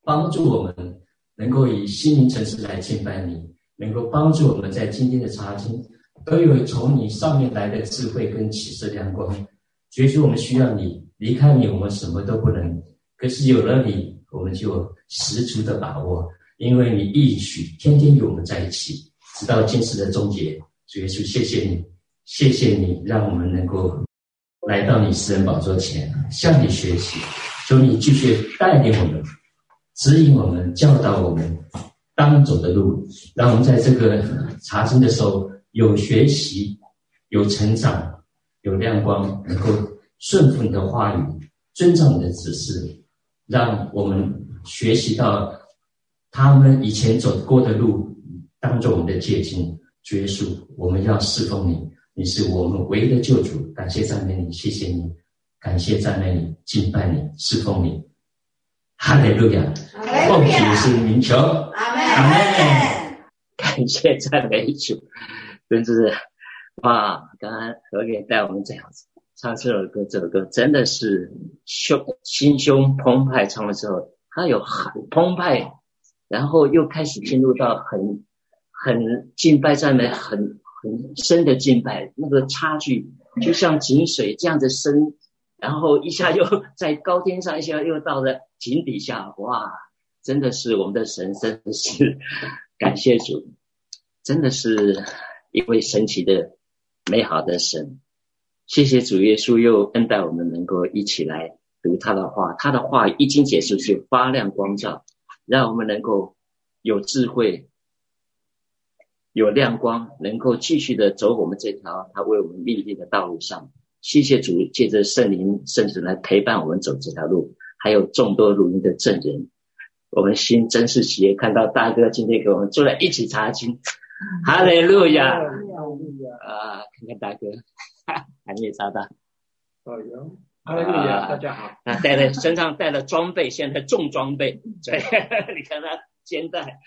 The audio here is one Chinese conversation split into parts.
帮助我们能够以心灵诚实来敬拜你，能够帮助我们在今天的查经都有从你上面来的智慧跟启示亮光。主耶稣，我们需要你，离开你我们什么都不能，可是有了你我们就有十足的把握，因为你应许天天与我们在一起，直到今世的终结。主耶稣，谢谢你，谢谢你让我们能够来到你施恩宝座前，向你学习，求你继续带领我们，指引我们，教导我们当走的路，让我们在这个查经的时候有学习，有成长，有亮光，能够顺服你的话语，遵照你的指示，让我们学习到他们以前走过的路，当作我们的借鉴。主耶稣，我们要侍奉你，你是我们唯一的救主，感谢赞美你，谢谢你，感谢赞美你，敬拜你，侍奉你。哈利路亚，奉主耶稣名求， 阿们， 阿们。 感谢赞美主，真是哇！刚刚何给带我们这样子唱这首歌，这首歌真的是心胸澎湃。唱了之后，它有很澎湃，然后又开始进入到很敬拜赞美，很深的敬拜，那个差距就像井水这样的深，然后一下又在高天上，一下又到了井底下，哇！真的是我们的神，真的是感谢主，真的是一位神奇的美好的神。谢谢主耶稣又恩待我们能够一起来读他的话，他的话一经解释就发亮光照，让我们能够有智慧有亮光，能够继续的走我们这条他为我们命定的道路上。谢谢主借着圣灵圣子来陪伴我们走这条路，还有众多录音的证人，我们心真是喜悦看到大哥今天给我们坐在一起查经。哈利路亚看看大哥还没查到。 哈利路亚，大家好。 身上带了装备，现在重装备，对，你看他肩带。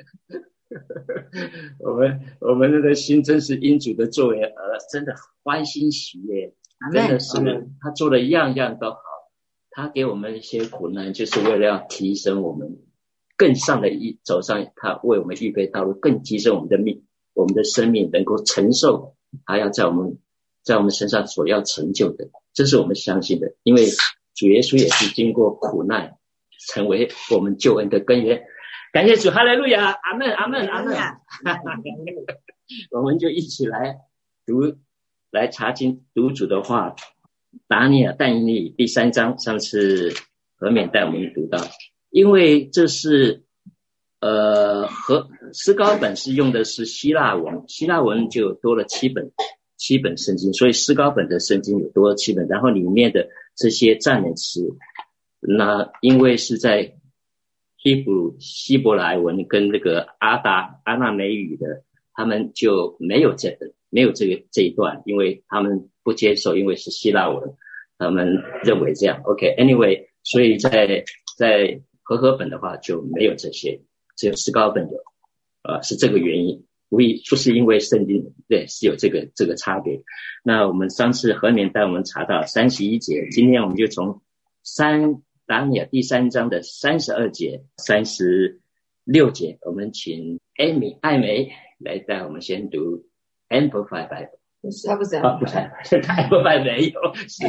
我们的心真是因主的作为真的欢欣喜悦，真的是他做的样样都好。他给我们一些苦难，就是为了要提升我们更上的走上他为我们预备道路，更提升我们的生命能够承受他要在我们身上所要成就的，这是我们相信的。因为主耶稣也是经过苦难成为我们救恩的根源。感谢主，哈利路亚，阿们，阿们，阿们。我们就一起来查经读主的话。但以理第3章，上次何勉带我们读到，因为这是和思高本是用的是希腊文就多了7本圣经，所以思高本的圣经有多了7本，然后里面的这些赞美词，那因为是在希伯来文跟那个阿纳美语的，他们就没有这一段，因为他们不接受，因为是希腊文，他们认为这样。OK，anyway，所以在和本的话就没有这些，只有思高本有，是这个原因，不是因为圣经，对，是有这个差别。那我们上次和勉带我们查到31节，今天我们就从但以理第3章的32节、36节，我们请艾美来带我们先读 Amplified Bible。 他不是 Amplified 没有， 是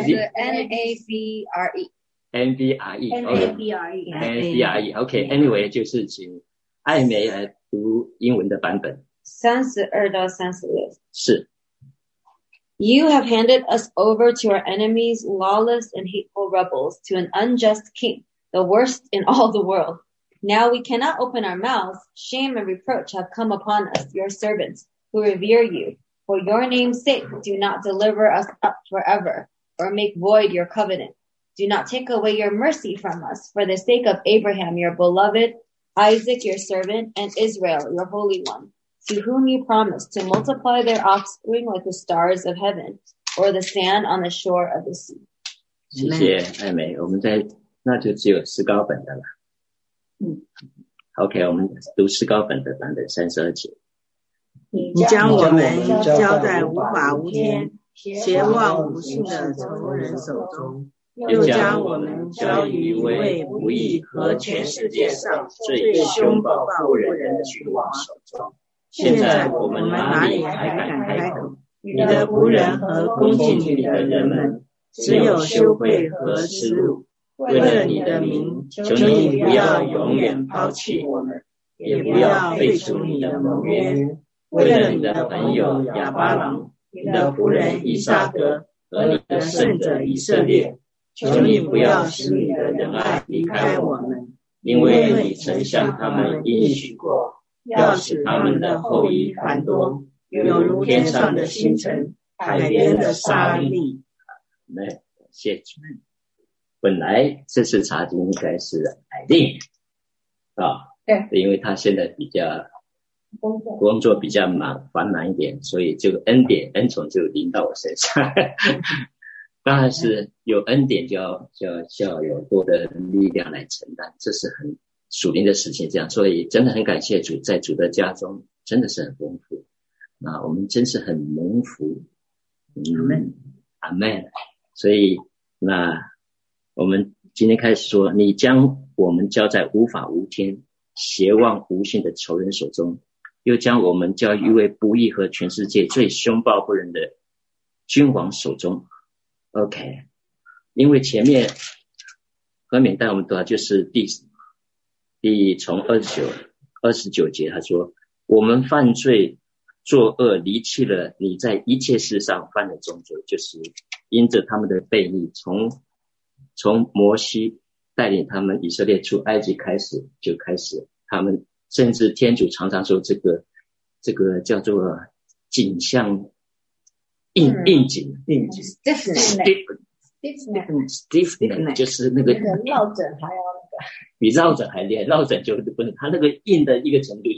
NABRE。OK，anyway 就是请艾美来读英文的版本。 32到36。 是。 You have handed us over to our enemies, lawless and hateful rebels, to an unjust king, the worst in all the world. Now we cannot open our mouths. Shame and reproach have come upon us, your servants, who revere you. For your name's sake, do not deliver us up forever, or make void your covenant. Do not take away your mercy from us, for the sake of Abraham, your beloved, Isaac, your servant, and Israel, your holy one, to whom you promised to multiply their offspring like the stars of heaven, or the sand on the shore of the sea. 谢谢艾美，我们那就只有思高本的了。OK， 我们读思高本的版本32节。 你将我们交在无法无天、邪妄无信的仇人手中， 又将我们交于一位不义和全世界上最凶暴妇人的君王手中。现在我们哪里还敢开口？你的仆人和恭敬你的人们，只有羞愧和耻辱。为了你的名，求你不要永远抛弃我们，也不要废除你的盟约。为了你的朋友亚巴郎，你的仆人以撒格和你的圣者以色列，求你不要使你的仁爱离开我们，因为你曾向他们应许过，要使他们的后裔繁多，有如天上的星辰，海边的沙粒。 谢主。本来这次查经应该是海令对，因为他现在比较工作比较繁忙一点，所以这个恩宠就临到我身上。当然是有恩典就要有多的力量来承担，这是很属灵的事情，这样，所以真的很感谢主，在主的家中真的是很丰富。那我们真是很蒙福。阿们。所以那我们今天开始说，你将我们交在无法无天邪妄无信的仇人手中，又将我们交于一位不义和全世界最凶暴不仁的君王手中。 OK， 因为前面和缅带我们读的就是从29节，他说我们犯罪作恶，离弃了你在一切事上犯的重罪，就是因着他们的悖逆，从摩西带领他们以色列出埃及开始，他们甚至天主常常说这个叫做颈项硬颈 stiffness 就是那个落枕还要比绕枕还厉害，绕枕就不能，他那个硬的一个程度就是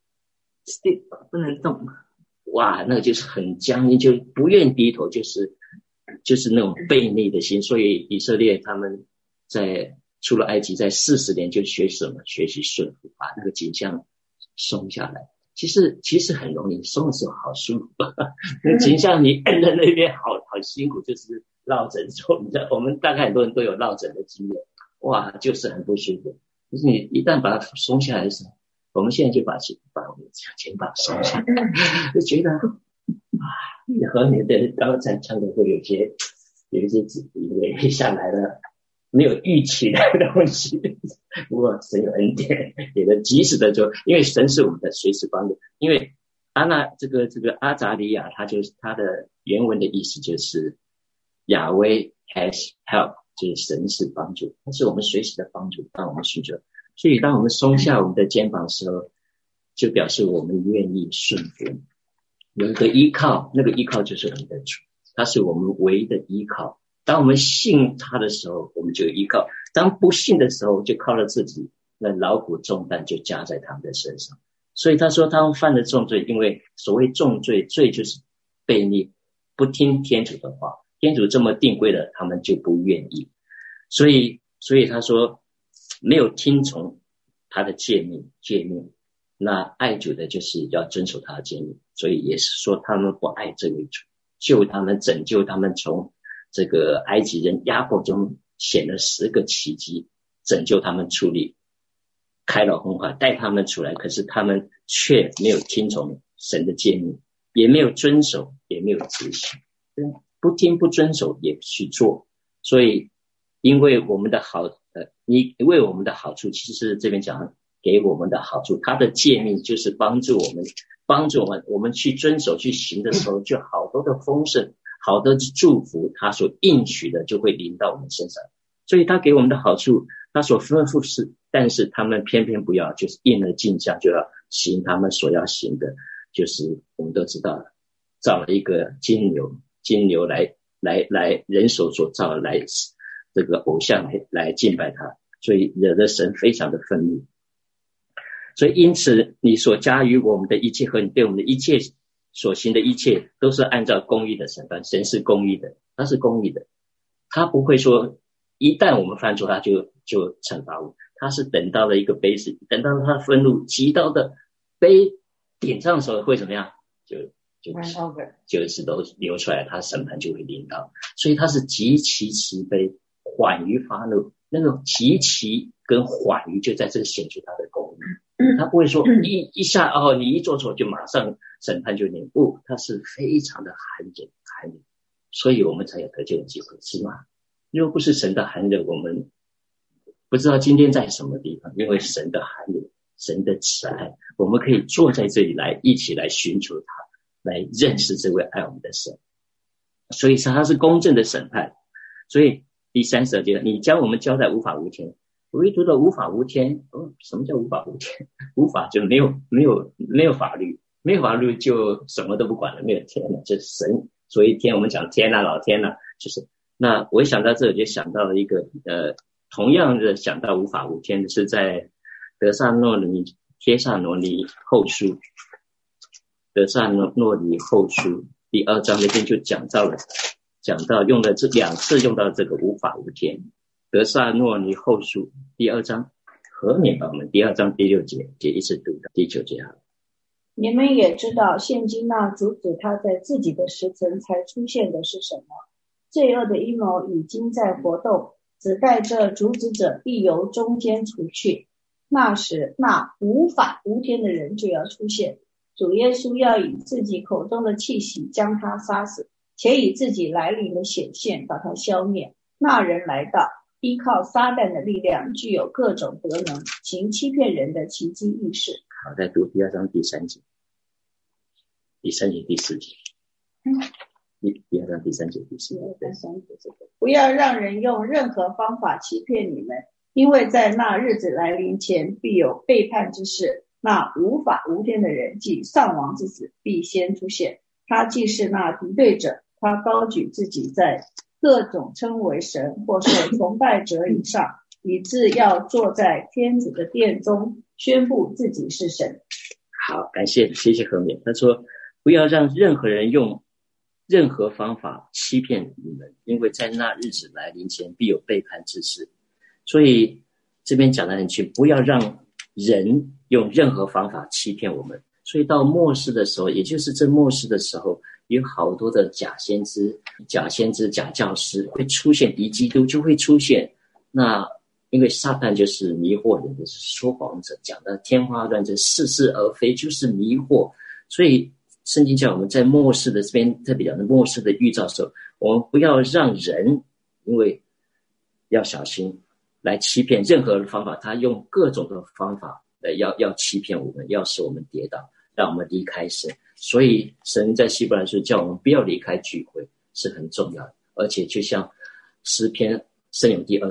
stiff 不能动， 哇，那个就是很僵硬，就不愿低头，就是那种悖逆的心。所以以色列他们在出了埃及，在40年就学习顺服，把那个颈项松下来。其实很容易，松的时候好舒服。那颈项你摁在那边好辛苦，就是落枕做。你知道我们大概很多人都有落枕的经验，哇，就是很不舒服。就是你一旦把它松下来的时候，我们现在就把我们肩膀松下来，就觉得和你的刚才唱的会有一些以为下来了没有预期的东西，不过神有恩典，也能及时的就，因为神是我们的随时帮助。因为这个阿扎利亚，他的原文的意思就是亚威 has help， 就是神是帮助，他是我们随时的帮助，当我们需求。所以当我们松下我们的肩膀的时候，就表示我们愿意顺服，有一个依靠，那个依靠就是我们的主，他是我们唯一的依靠。当我们信他的时候，我们就依靠；当不信的时候，就靠了自己，那劳苦重担就加在他们的身上。所以他说他们犯了重罪，因为所谓重罪，罪就是悖逆，不听天主的话，天主这么定规了，他们就不愿意。所以他说没有听从他的诫命，那爱主的就是要遵守他的诫命。所以也是说他们不爱这位主，救他们，拯救他们从这个埃及人压迫中显了10个奇迹，拯救他们出离，开了红海，带他们出来。可是他们却没有听从神的诫命，也没有遵守，也没有执行，不听不遵守也去做。所以因为我们的你为我们的好处，其实是这边讲给我们的好处，他的诫命就是帮助我们去遵守去行的时候，就好多的丰盛，好的祝福，他所应许的就会临到我们身上。所以他给我们的好处，他所吩咐是，但是他们偏偏不要，就是应了镜像，就要行他们所要行的，就是我们都知道了，造了一个金牛来人手所造来这个偶像来敬拜他，所以惹得神非常的愤怒。所以因此你所加于我们的一切和你对我们的一切所行的一切，都是按照公义的审判。神是公义的，他是公义的，他不会说一旦我们犯错他就惩罚我们，他是等到了一个杯子，等到他的愤怒极到的杯顶上的时候会怎么样，就是都流出来，他审判就会临到。所以他是极其慈悲缓于发怒，那个极其跟缓于就在这显出他的公义。他不会说一下你一做错就马上审判就你，不，他是非常的含忍，所以我们才有得救的机会，是吗？如果不是神的含忍，我们不知道今天在什么地方。因为神的含忍，神的慈爱，我们可以坐在这里来一起来寻求他，来认识这位爱我们的神。所以他是公正的审判。所以第32节，你将我们交代无法无天。唯独的无法无天，什么叫无法无天？无法就没有法律，没有法律就什么都不管了，没有天了，就是神。所以天我们讲天啊，老天啊，就是那我一想到这里就想到了一个同样的想到无法无天的是在帖撒罗尼后书第2章那边就讲到用了这2次用到这个无法无天。帖撒罗尼后书第2章，和勉吧，我们第2章第6节一直读到第9节好了。 你们也知道，现今那阻止他在自己的时辰才出现的是什么？罪恶的阴谋已经在活动，只待这阻止者必由中间除去。那时，那无法无天的人就要出现。主耶稣要以自己口中的气息将他杀死，且以自己来临的显现把他消灭。那人来到，依靠撒旦的力量，具有各种德能，行欺骗人的奇迹异事。 好，再读第2章第3节，第3节第4节。第2章第3节第4节。 不要让人用任何方法欺骗你们，因为在那日子来临前必有背叛之事。那无法无天的人，即丧亡之子，必先出现。他既是那敌对者，他高举自己在各种称为神或是崇拜者以上，以致要坐在天主的殿中，宣布自己是神。 好，谢谢和勉。他说不要让任何人用任何方法欺骗你们，因为在那日子来临前必有背叛之事。所以这边讲得很清，不要让人用任何方法欺骗我们。所以到末世的时候，也就是这末世的时候，有好多的假先知、假教师会出现，敌基督就会出现。那因为撒旦就是迷惑人的说谎者，讲的天花乱坠、似是而非，就是迷惑。所以圣经叫我们在末世的这边特别讲的末世的预兆的时候，我们不要让人，因为要小心来欺骗任何的方法，他用各种的方法要欺骗我们，要使我们跌倒，让我们离开神。所以神在希伯来书叫我们不要离开聚会是很重要的。而且就像诗篇圣咏第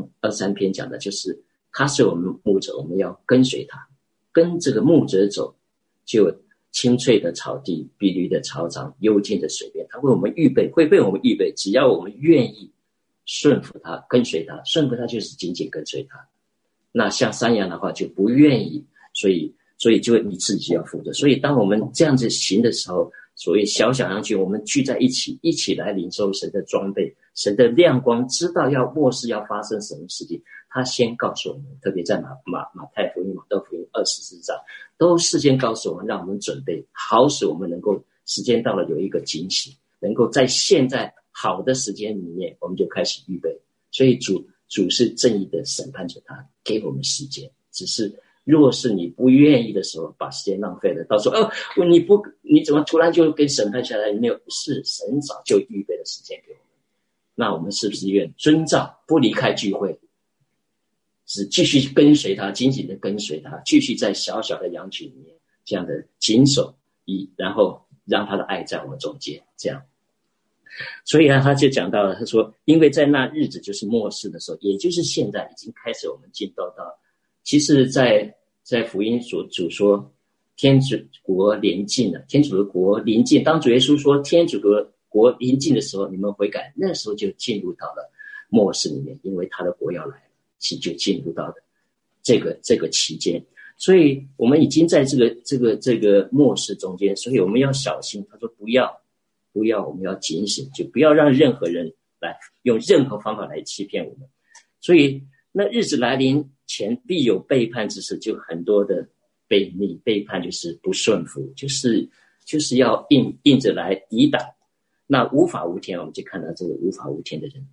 23篇讲的，就是他是我们牧者，我们要跟随他，跟这个牧者走，就青翠的草地、碧绿的草场、幽静的水边，他为我们预备，会被我们预备。只要我们愿意顺服他，跟随他，顺服他就是紧紧跟随他。那像山羊的话就不愿意，所以就会你自己要负责。所以当我们这样子行的时候，所谓小羊群，我们聚在一起来领受神的装备，神的亮光，知道末世要发生什么事情，他先告诉我们。特别在马太福音、马窦福音24章，都事先告诉我们，让我们准备好，使我们能够时间到了有一个惊喜，能够在现在好的时间里面，我们就开始预备。所以主是正义的审判者，他给我们时间，只是若是你不愿意的时候，把时间浪费了，到时候你怎么突然就给审判下来？没有，是神早就预备的时间给我们。那我们是不是愿遵照，不离开聚会，只继续跟随他，紧紧的跟随他，继续在小小的羊群里面这样的谨守，然后让他的爱在我们中间，这样。所以他就讲到了，他说因为在那日子就是末世的时候，也就是现在已经开始我们进到其实在福音主说天主国临近了，天主的国临近，当主耶稣说天主的国临近的时候，你们悔改，那时候就进入到了末世里面，因为他的国要来了，其就进入到了这个期间。所以我们已经在这个末世中间，所以我们要小心。他说不要，我们要警醒，就不要让任何人来用任何方法来欺骗我们。所以那日子来临前必有背叛之事，就很多的悖逆，背叛就是不顺服，就是要硬着来抵挡。那无法无天，我们就看到这个无法无天的人，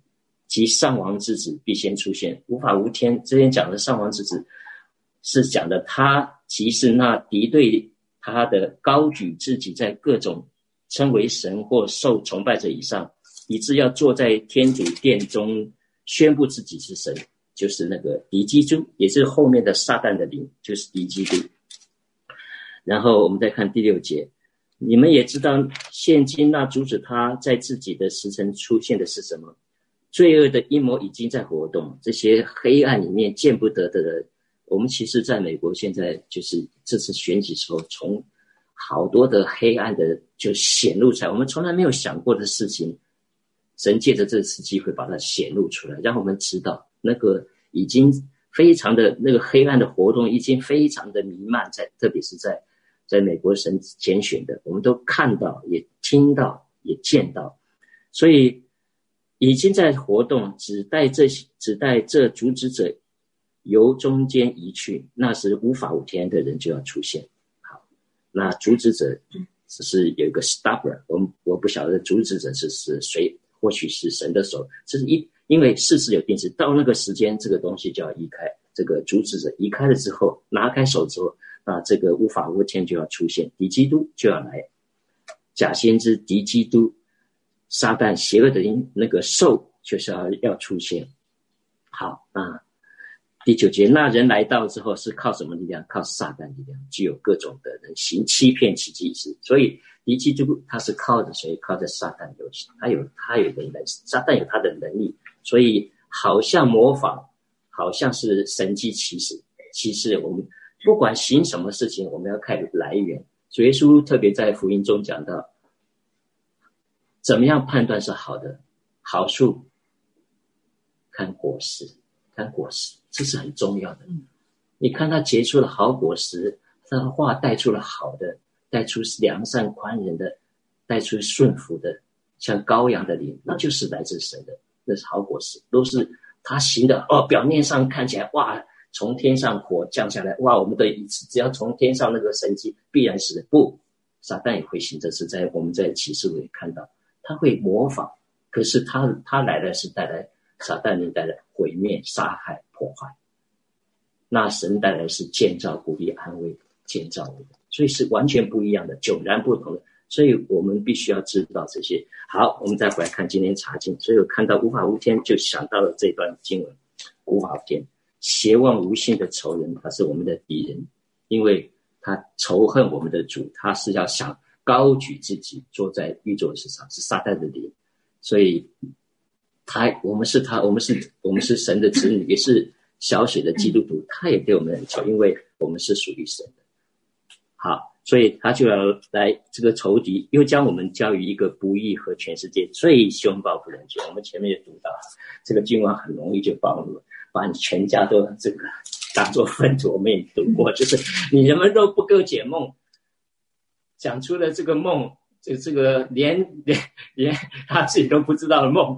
即上王之子必先出现。无法无天这边讲的上王之子是讲的他即是那敌对他的高举自己在各种称为神或受崇拜者以上，以致要坐在天主殿中宣布自己是神，就是那个敌基督，也是后面的撒旦的灵，就是敌基督。然后我们再看第6节，你们也知道现今那阻止他在自己的时辰出现的是什么？罪恶的阴谋已经在活动，这些黑暗里面见不得的人，我们其实在美国现在就是这次选举时候，从好多的黑暗的就显露出来，我们从来没有想过的事情，神借着这次机会把它显露出来，让我们知道那个已经非常的那个黑暗的活动已经非常的弥漫，特别是在美国神拣选的，我们都看到也听到也见到，所以已经在活动，只待这阻止者由中间移去，那时无法无天的人就要出现。好，那阻止者只是有一个 stopper， 我不晓得阻止者是谁，或许是神的手，这是因为事有定旨，到那个时间这个东西就要移开，这个阻止者移开了之后，拿开手之后，那这个无法无天就要出现，敌基督就要来，假先知敌基督撒旦邪恶的那个兽就是要出现。好，那第9节，那人来到之后是靠什么力量？靠撒旦力量，具有各种的人行欺骗奇迹之。所以敌基督他是靠着谁？靠着撒旦游行，他有的能，撒旦有他的能力，所以好像模仿，好像是神迹奇事。其实我们不管行什么事情，我们要看来源。主耶稣特别在福音中讲到，怎么样判断是好的？好树看果实，这是很重要的。你看它结出了好果实，它的话带出了好的，带出良善宽仁的，带出顺服的，像羔羊的灵，那就是来自神的，那是好果实，都是他行的。表面上看起来哇，从天上火降下来，哇，我们的只要从天上那个神迹必然是不，撒旦也会行，这是我们在启示录也看到，他会模仿，可是他来的是带来撒旦灵带来毁灭、杀害、破坏，那神带来是建造、鼓励、安慰、建造我们，所以是完全不一样的，迥然不同的。所以我们必须要知道这些。好，我们再回来看今天查经，所以我看到无法无天，就想到了这段经文，无法无天，邪妄无信的仇人，他是我们的敌人，因为他仇恨我们的主，他是要想高举自己，坐在玉座之上，是撒旦的灵，所以我们是神的子女，也是小血的基督徒，他也对我们很仇，因为我们是属于神的。好，所以他就要来这个仇敌，又将我们交于一个不义和全世界最凶暴不能救。我们前面也读到，这个经文很容易就暴露了，把你全家都这个当作粪土。我们也读过，就是你人们都不够解梦，讲出了这个梦，这个连他自己都不知道的梦，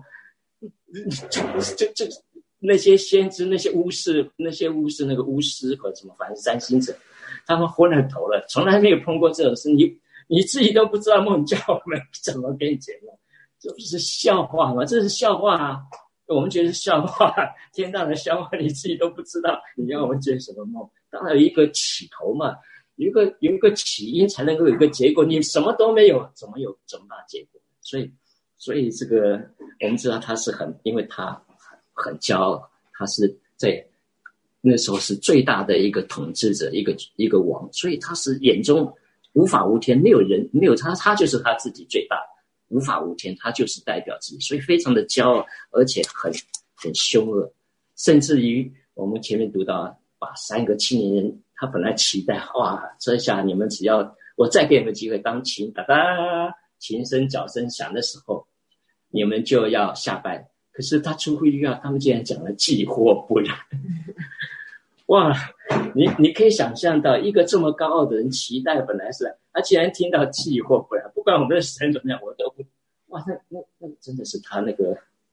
这那些先知、那些巫师、那个巫师或者什么，反正占星者，他们昏了头了，从来没有碰过这种事。你自己都不知道梦，叫我们怎么给你解梦？这不是笑话吗？这是笑话啊！我们觉得是笑话，天大的笑话，你自己都不知道，你要我们解什么梦？当然有一个起头嘛，有一个起因才能够有一个结果。你什么都没有，怎么办结果？所以这个我们知道他是因为他很骄傲，他是在那时候是最大的一个统治者，一个王，所以他是眼中无法无天，没有人没有他就是他自己最大，无法无天，他就是代表自己，所以非常的骄傲，而且很凶恶，甚至于我们前面读到，把3个青年人，他本来期待哇，这下你们只要我再给你们机会，当琴哒哒琴声脚声响的时候，你们就要下拜。可是他出乎意料，他们竟然讲了既或不然。哇，你可以想象到一个这么高傲的人，期待本来是他既然听到既或不然，不管我们的神怎么样，我都不。哇，那真的是他那个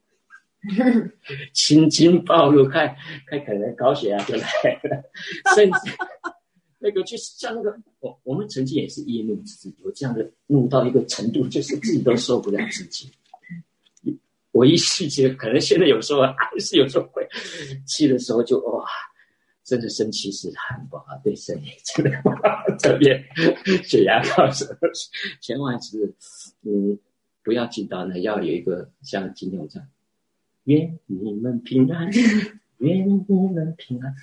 青筋暴露，看可能高血压就来了，甚至那个就是像那个我们曾经也是易怒自己，有这样的怒到一个程度，就是自己都受不了自己。 我一气气，可能现在有时候还是有时候会气的时候就哇，真的生气是很不好，对身体真的不好，特别血压高时候，千万是不要进到那，要有一个像今天我这样，愿你们平安，愿你们平安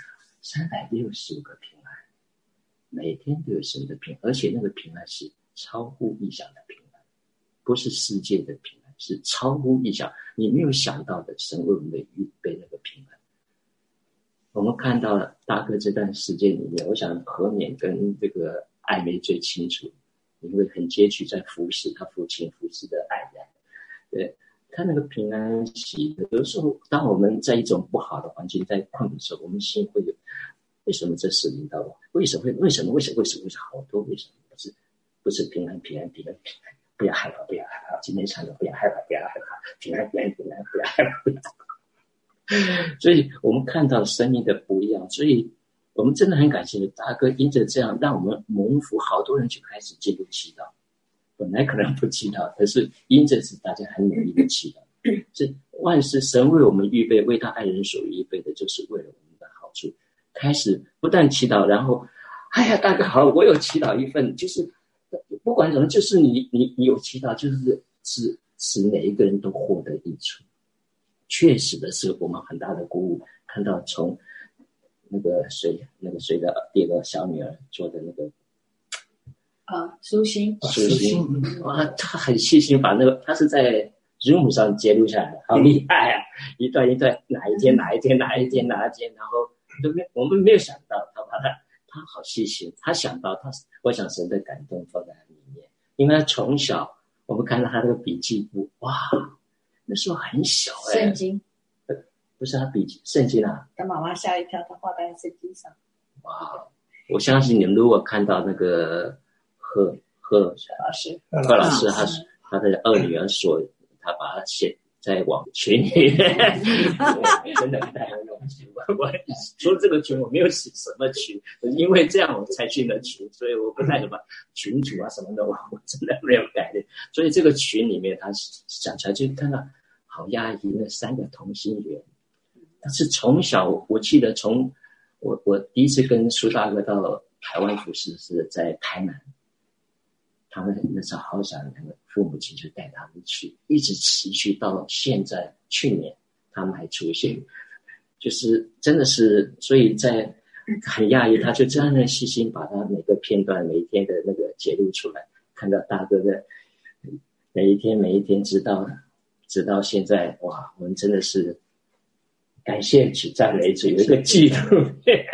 ，365个平安，每天都有神的平安，而且那个平安是超乎意想的平安，不是世界的平安，是超乎意想，你没有想到的，神为我们预备那个平安。我们看到大哥这段时间里面，我想何勉跟这个艾梅最清楚，因为很接续在服侍他父亲服侍的爱人，对他那个平安喜，有时候当我们在一种不好的环境在困的时候，我们心会有为什么这事临到我？为什么好多为什么不是平安，不要害怕，今天唱的不要害怕，平安，不要害怕。所以我们看到生命的不一样，所以我们真的很感谢大哥，因着这样让我们蒙福，好多人就开始进入祈祷。本来可能不祈祷，可是因着是大家很努力的祈祷，是万事神为我们预备，为他爱人所预备的，就是为了我们的好处。开始不但祈祷，然后哎呀大哥好，我有祈祷一份，就是不管怎么，就是你有祈祷，就是使每一个人都获得益处。确实的是我们很大的鼓舞，看到从那个谁的第二个小女儿做的那个舒心哇，他很细心，把那个他是在 Zoom 上揭露下来的，好厉害啊！一段哪一天，然后我们没有想到他好细心，他想到我想神的感动放在他里面，因为他从小我们看到他那个笔记簿，哇，那时候很小圣经不是他笔记圣经啊， 他妈妈吓一跳，他画在圣经上。 哇，我相信你们如果看到那个贺老师他的二女儿他把它写在网群里面真的太有用心。我说这个群我没有写什么群，因为这样我才进了群，所以我不太什么群主啊什么的，我真的没有改的。所以这个群里面他想起来就看到好压抑那3个同心圆，但是从小我记得从我第一次跟苏大哥到台湾服侍是在台南，他们那时候好想那个父母亲就带他们去，一直持续到现在，去年他们还出现，就是真的是，所以在很讶异，他就这样的细心把他每个片段每一天的那个揭露出来，看到大哥的每一天直到现在，哇，我们真的是感谢主赞美主，有一个记录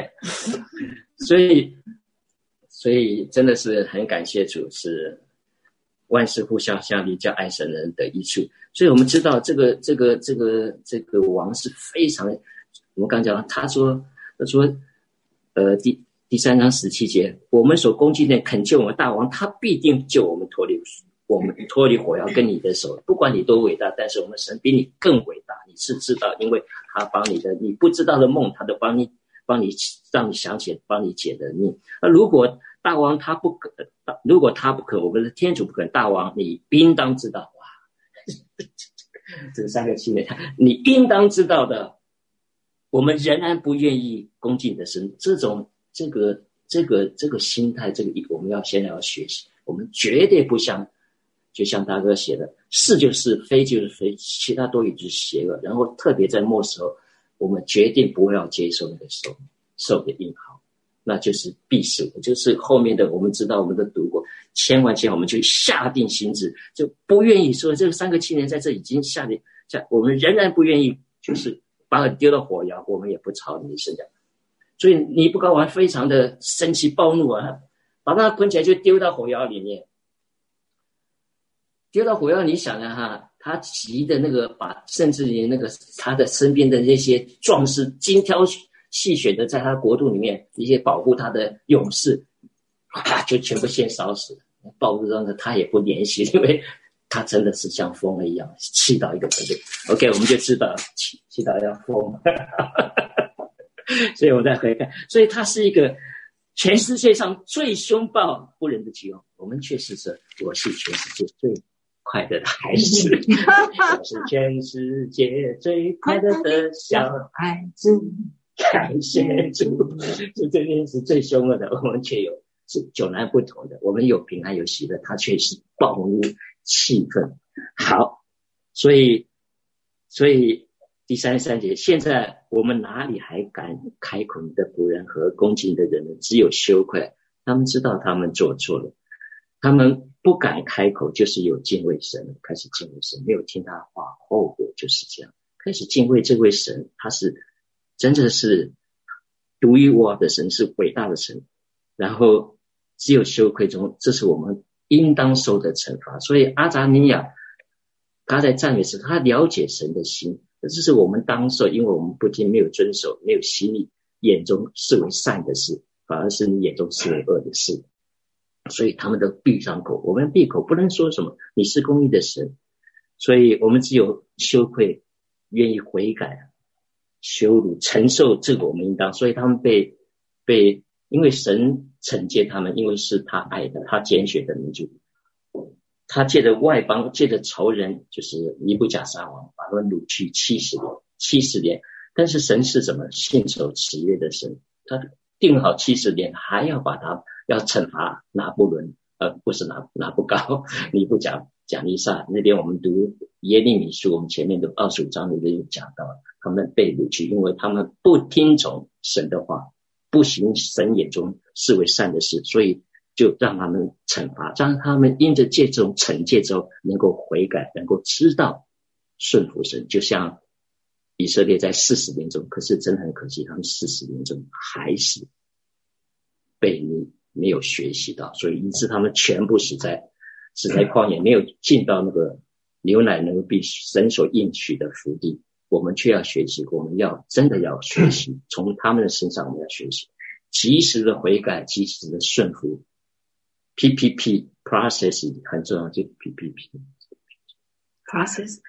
所以真的是很感谢主，是万事互相效力，叫爱神人得益处。所以我们知道这个王是非常，我们刚讲他说第3章17节，我们所攻击的肯救我们大王，他必定救我们脱离火窑跟你的手，不管你多伟大，但是我们神比你更伟大，你是知道，因为他帮你的你不知道的梦，他都帮你让你想起，帮你解的命。如果大王他不可，我们的天主不可，大王你应当知道，哇，这3个青年，你应当知道的，我们仍然不愿意恭敬的神，这个心态，我们现在要学习，我们绝对不像。就像大哥写的，是就是，非就是非，其他都已经邪恶。然后特别在末时候，我们决定不要接受那个受的印号，那就是必死。就是后面的我们知道，我们都读过，千万我们就下定心志，就不愿意说这3个青年在这已经我们仍然不愿意，就是把我丢到火窑，我们也不朝你身上。所以尼布甲王非常的生气暴怒啊，把他捆起来就丢到火窑里面。丢到火窑，你想啊，他急的那个甚至连那个他的身边的那些壮士精挑细选的，在他国度里面一些保护他的勇士就全部先烧死。暴怒中呢，他也不怜惜，因为他真的是像疯了一样，气到一个程度。OK， 我们就知道气到要疯所以我们再回看，所以他是一个全世界上最凶暴不仁的吉翁。我们确实是，我是全世界最快乐的孩子，我是全世界最快乐的小孩子。感谢主，就这边是最凶恶的，我们却有是迥然不同的。我们有平安有喜乐，他却是暴怒气愤。好，所以第33节，现在我们哪里还敢开口你的仆人和恭敬的人呢？只有羞愧。他们知道他们做错了，他们不敢开口，就是有敬畏神，开始敬畏神，没有听他话，后果就是这样。开始敬畏这位神，他是真的是独一无二的神，是伟大的神。然后只有羞愧中，这是我们应当受的惩罚。所以阿扎尼亚他在赞美时，他了解神的心，这是我们当受，因为我们不听，没有遵守，没有洗礼，眼中视为善的事，反而是你眼中视为恶的事。所以他们都闭上口，我们闭口不能说什么，你是公义的神。所以我们只有羞愧，愿意悔改，羞辱承受这个我们应当。所以他们被因为神惩戒他们，因为是他爱的，他拣选的民族，他借着外邦，借着仇人，就是尼布甲撒王，把他们掳去70年。但是神是怎么信守契约的神，他定好70年，还要把他要惩罚拿布伦，不是拿不高，尼布甲尼撒。那边我们读耶利米书，我们前面的25章里面有讲到，他们被掳去，因为他们不听从神的话，不行神眼中视为善的事，所以就让他们惩罚，让他们因着这种惩戒之后能够悔改，能够知道顺服神。就像以色列在40年中，可是真的很可惜，他们40年中还是被没有学习到，所以以致他们全部死在旷野，没有进到那个牛奶能够比神所应许的福地。我们却要学习，我们要真的要学习，从他们的身上我们要学习及时的悔改，及时的顺服。PPP process 很重要，就 PPP process，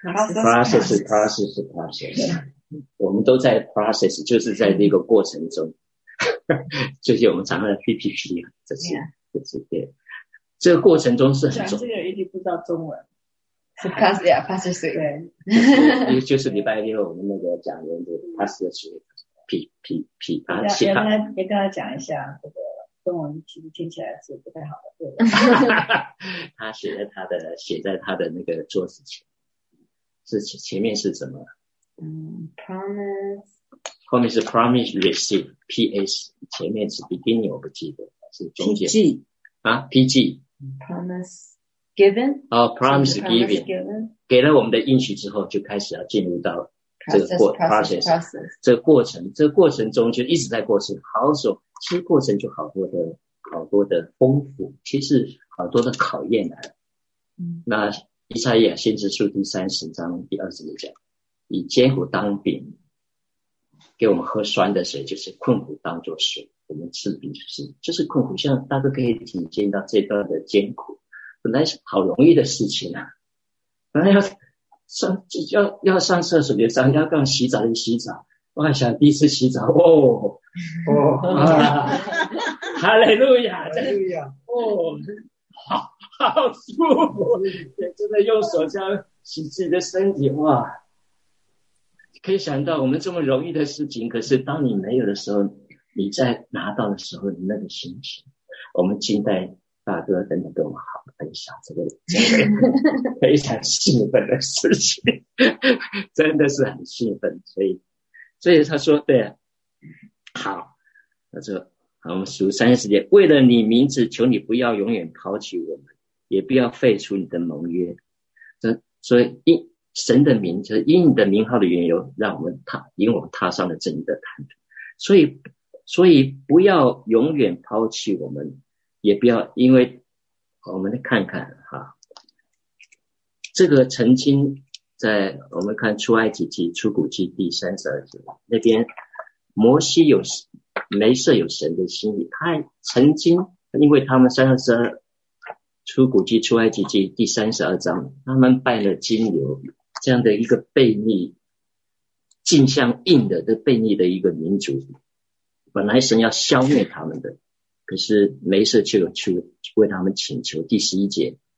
我们都在 process， 就是在这个过程中就是我们常常的 PPP， 这是对，这个过程中是很重要。 这个一定不知道中文， 是 process， 对， 就是礼拜六我们那个讲员的 process PPP， 也跟他讲一下这个中文其实听起来是不太好的，对他写在他的那个桌子前，是前面是什么 ？promise， 后面是 promise receive PS， 前面是 beginning 我不记得，是中间 PG promise given， promise given， 给了我们的应许之后，就开始要进入到这个 process， 这个过程中就一直在过程，好手，其实过程就好多的丰富，其实好多的考验来了。那以赛亚先知书第30章第20节讲，以艰苦当饼，给我们喝酸的水，就是困苦当作水，我们吃饼就是困苦。像大家可以体验到这段的艰苦，本来是好容易的事情啊，本来要上厕所就上，要刚洗澡就洗澡。我还想第一次洗澡，哈利路亚，好舒服，真的用手这样洗自己的身体，哇！可以想到我们这么容易的事情，可是当你没有的时候，你在拿到的时候，你那个心情，我们金代大哥等等跟我们好分享这个非常兴奋的事情，真的是很兴奋，所以他说对啊，好，他说好，我们数30节，为了你名字，求你不要永远抛弃我们，也不要废除你的盟约。所以因神的名，就是因你的名号的缘由，让我们引我们踏上了正义的坦途。所以不要永远抛弃我们，也不要因为我们看看哈，这个曾经在我们看出埃及记出谷记第32节那边，摩西没设有神的心意，他曾经因为他们32出谷记出埃及记第32章，他们拜了金牛这样的一个悖逆镜像印的悖逆的一个民族，本来神要消灭他们的，可是没设就去为他们请求。第11节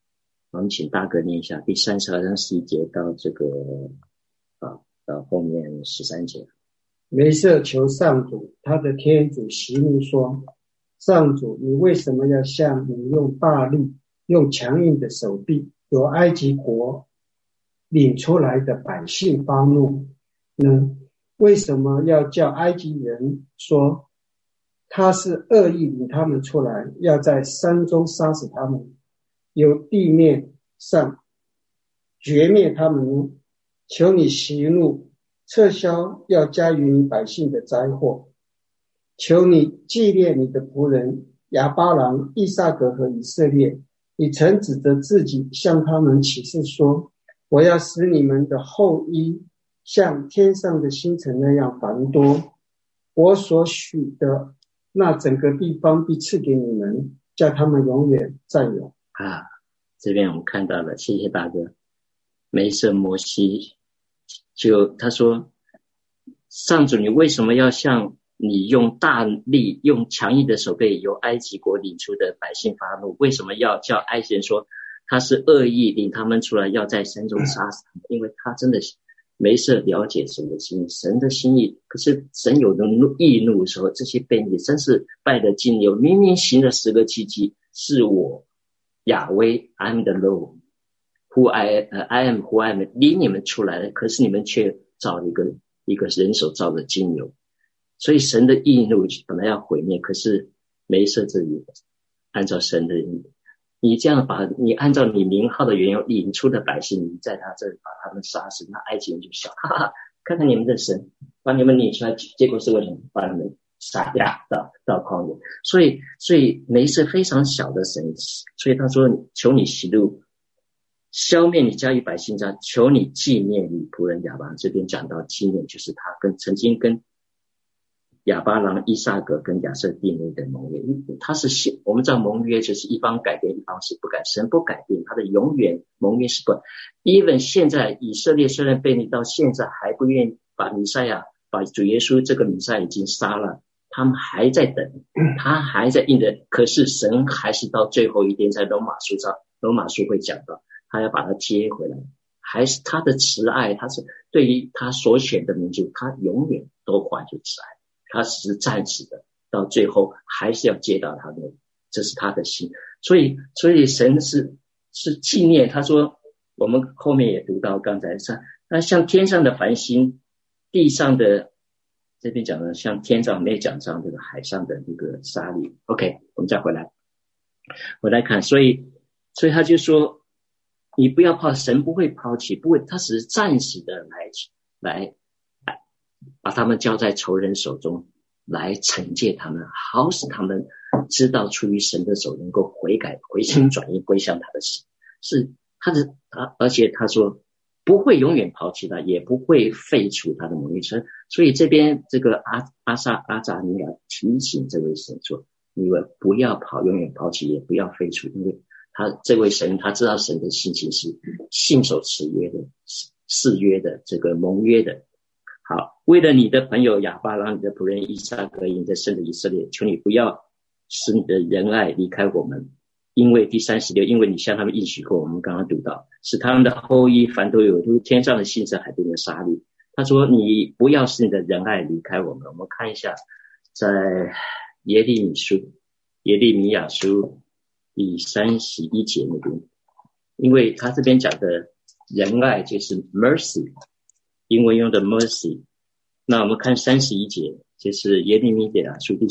我们请大哥念一下第32章11节到这个到后面13节。 梅瑟求上主，他的天主息怒说：上主，你为什么要向你用大力、用强硬的手臂由埃及国领出来的百姓发怒呢？为什么要叫埃及人说他是恶意领他们出来，要在山中杀死他们，由地面上绝灭他们呢？求你息怒，撤销要加于你百姓的灾祸。求你纪念你的仆人亚巴郎、以撒格和以色列。你曾指着自己向他们起誓说：我要使你们的后裔像天上的星辰那样繁多，我所许的那整个地方必赐给你们，叫他们永远占有。 这边我们看到了，谢谢大哥。梅瑟摩西他说，上主，你为什么要向你用大力、用强硬的手背由埃及国领出的百姓发怒？为什么要叫埃及人说他是恶意领他们出来，要在山中杀死他们？因为他真的梅瑟了解神的心意，神的心意。可是神有的易怒的时候，这些悖逆真是败了金牛，明明行了10个奇迹，是我亚威 I'm the Lord who I am who I am 领你们出来了，可是你们却造一个人手造的金牛。所以神的易怒本来要毁灭，可是梅瑟这里按照神的你这样你按照你名号的原由领出的百姓，你在他这里把他们杀死，那埃及人就笑，哈哈，看看你们的神把你们领出来，结果是为什么？把你们杀掉到旷野。所以梅瑟非常小的神，所以他说求你息怒，消灭你加于百姓家，求你纪念你仆人亚巴郎。这边讲到纪念，就是他曾经跟亚巴郎、以撒格跟亚瑟订立的盟约。我们知道盟约就是一方改变，一方是不改，神不改变，他的永远盟约是不改。even 现在以色列虽然悖逆到现在还不愿意把主耶稣这个弥赛亚已经杀了，他们还在等，他还在应着，可是神还是到最后一天在罗马书会讲到，他要把他接回来，还是他的慈爱，他是对于他所选的民族，他永远都怀着慈爱，他是暂时的，到最后还是要接到他的，这是他的心。所以神是纪念，他说我们后面也读到刚才那像天上的繁星，地上的这边讲的像天上没有讲上这个海上的这个沙粒。 OK， 我们再回来看，所以他就说你不要怕，神不会抛弃，不会，他只是暂时的来把他们交在仇人手中，来惩戒他们，好使他们知道出于神的手能够悔改，回心转意，归向他的神。是他而且他说不会永远抛弃他，也不会废除他的盟约。所以这边这个阿扎尼亚提醒这位神说，你们不要永远抛弃，也不要废除，因为他这位神他知道神的心情是信守誓约的，誓约的，这个盟约的。好，为了你的朋友亚巴郎，你的仆人以撒格，你的圣的以色列，求你不要使你的仁爱离开我们，因为第36，因为你向他们应许过，我们刚刚读到，使他们的后裔凡都有如天上的星辰，海边的沙粒。他说你不要使你的仁爱离开我们。我们看一下在耶利米亚书第31节那边，因为他这边讲的仁爱就是 mercy， 英文用的 mercy。 那我们看31节，就是耶利米亚书第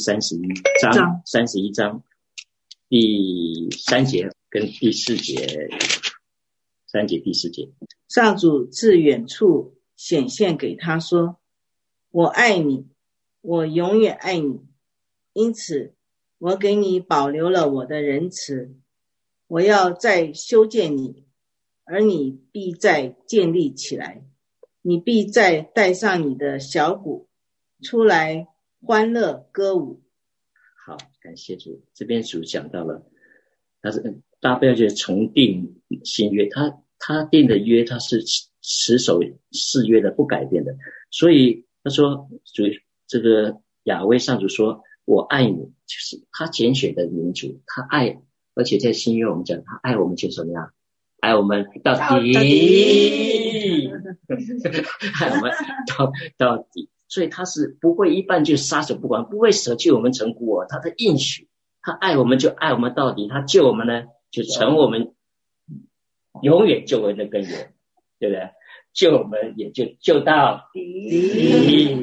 31章第3节跟第4节，3节第4节。 上主自远处显现给他说，我爱你，我永远爱你，因此我给你保留了我的仁慈，我要再修建你，而你必再建立起来，你必再带上你的小鼓出来欢乐歌舞。 好，感谢主。这边主讲到了，他是大不要就是重定新约，他定的约，他是持守誓约的，不改变的。所以他说主这个亚威上主说我爱你，就是他拣选的民族，他爱，而且在新约我们讲他爱我们就怎么样， 爱我们到底，爱我们到底。所以他是不会一半就撒手不管，不会舍弃我们成孤儿。他的应许，他爱我们就爱我们到底，他救我们呢，就成我们永远救恩的根源，对不对？救我们也就救到底，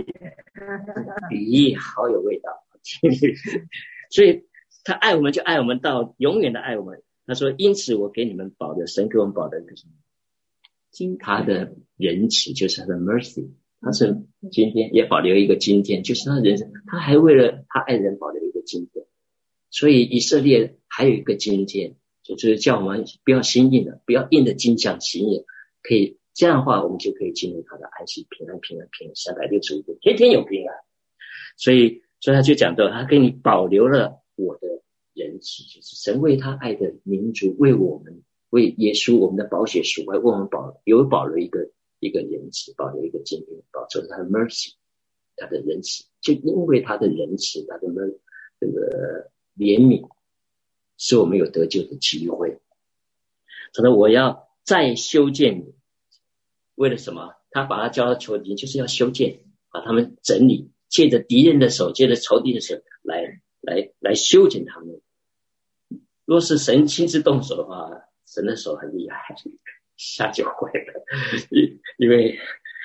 好有味道。所以他爱我们就爱我们到永远的爱我们。他说因此我给你们保留，神给我们保留他的仁慈，就是他的 mercy。他是今天也保留一个今天，就是他的人生，他还为了他爱人保留一个今天。所以以色列还有一个今天，就是叫我们不要心硬的，不要硬的金像行也，可以这样的话，我们就可以进入他的安息，平安365天，天天有平安。所以他就讲到，他给你保留了我的仁慈，就是神为他爱的民族，为我们，为耶稣我们的宝血赎回，为我们保留一个仁慈，保留一个今天，保持他的 mercy， 他的仁慈，就因为他的仁慈，他的这个怜悯，使我们有得救的机会。他说我要再修建你，为了什么？他把他交到仇敌，就是要修建，把他们整理，借着敌人的手，借着仇敌的手来修剪他们。若是神亲自动手的话，神的手很厉害，一下就会了。因为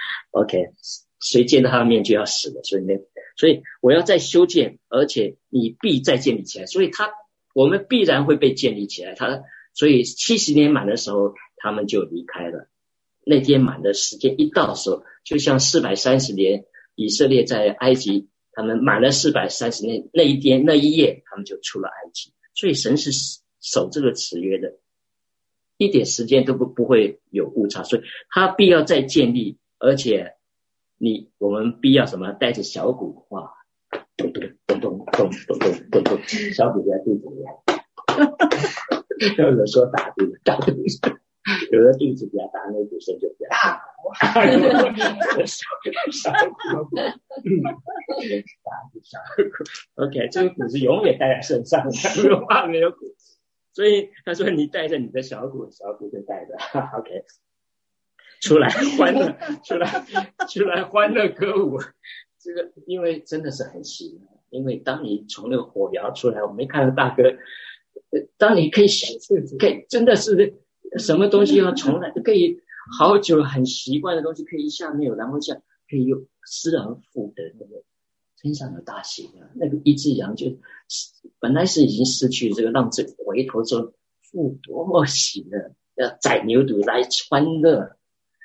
OK， 谁见到他的面就要死了，所以我要再修建，而且你必再建立起来。所以我们必然会被建立起来。所以70年满的时候，他们就离开了。那天满的时间一到的时候，就像430年以色列在埃及，他们满了430年，那一天那一夜，他们就出了埃及。所以神是守这个契约的，一点时间都不会有误差。所以他必要再建立，而且我们必要什么？带着小鼓，哇，咚咚咚咚咚咚咚咚，小鼓在肚子里。有的说打肚子，有的肚子比较大，那鼓声就比较大。OK， 这个鼓是永远带在身上的，没有鼓。所以他说你带着你的小鼓，小鼓就带着。OK， 出来欢乐，出来欢乐歌舞。这个因为真的是很奇妙，因为当你从那个火窑出来，我没看到大哥，当你可以真的是什么东西要重来，可以好久很习惯的东西，可以一下没有，然后一下可以又失而复得，那个天上有大喜啊！那个一只羊就本来是已经失去这个，让这回头之后复多么喜乐，要宰牛犊来欢乐，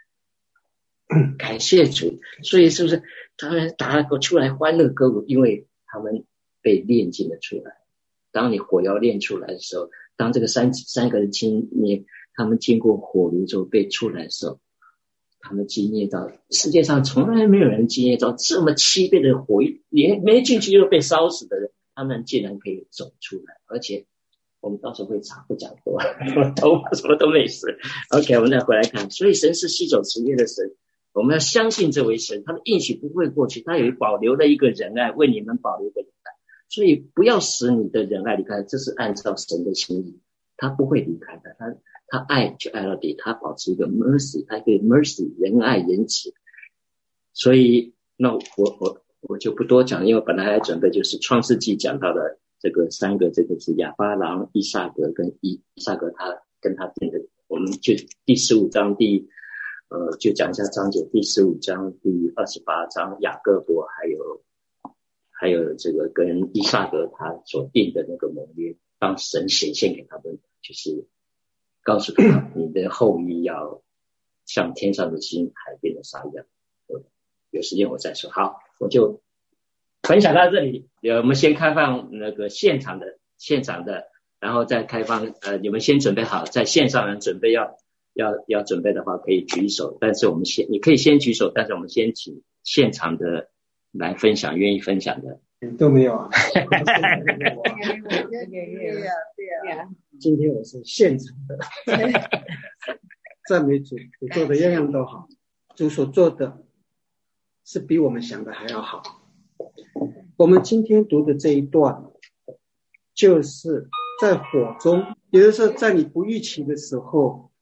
感谢主。所以是不是他们打出来欢乐歌舞？因为他们被炼净了出来。当你火要炼出来的时候，当这个三个人他们经过火炉之后被出来的时候，他们经验到世界上从来没有人经验到这么7倍的火，连没进去就被烧死的人，他们竟然可以走出来。而且我们到时候会不讲多，头发什么都没事。 OK， 我们再回来看，所以神是信守契约的神，我们要相信这位神，他的应许不会过去，他有保留了一个仁爱，为你们保留一个仁爱。所以不要使你的仁爱离开，这是按照神的心意，他不会离开的，他爱就爱到底，他保持一个 mercy， 他可以 mercy 仁爱仁慈。所以那我就不多讲，因为本来准备就是创世纪讲到的这个3个，这个是亚巴郎、以撒格跟以撒格，他跟他定的，我们就第15章就讲一下章节，第15章第28章雅各伯还有这个跟以撒格他所定的那个盟约，当神显现给他们，就是告诉他你的后裔要像天上的星海边的沙一样。有时间我再说。好，我就分享到这里。我们先开放那个现场的，然后再开放你们先准备好，在线上人准备要准备的话可以举手，但是你可以先举手，但是我们先请现场的来分享，愿意分享的都没有啊。今天我是现场的，赞美主，主做的样样都好，主所做的是比我们想的还要好。我们今天读的这一段，就是在火中，也就是说在你不预期的时候，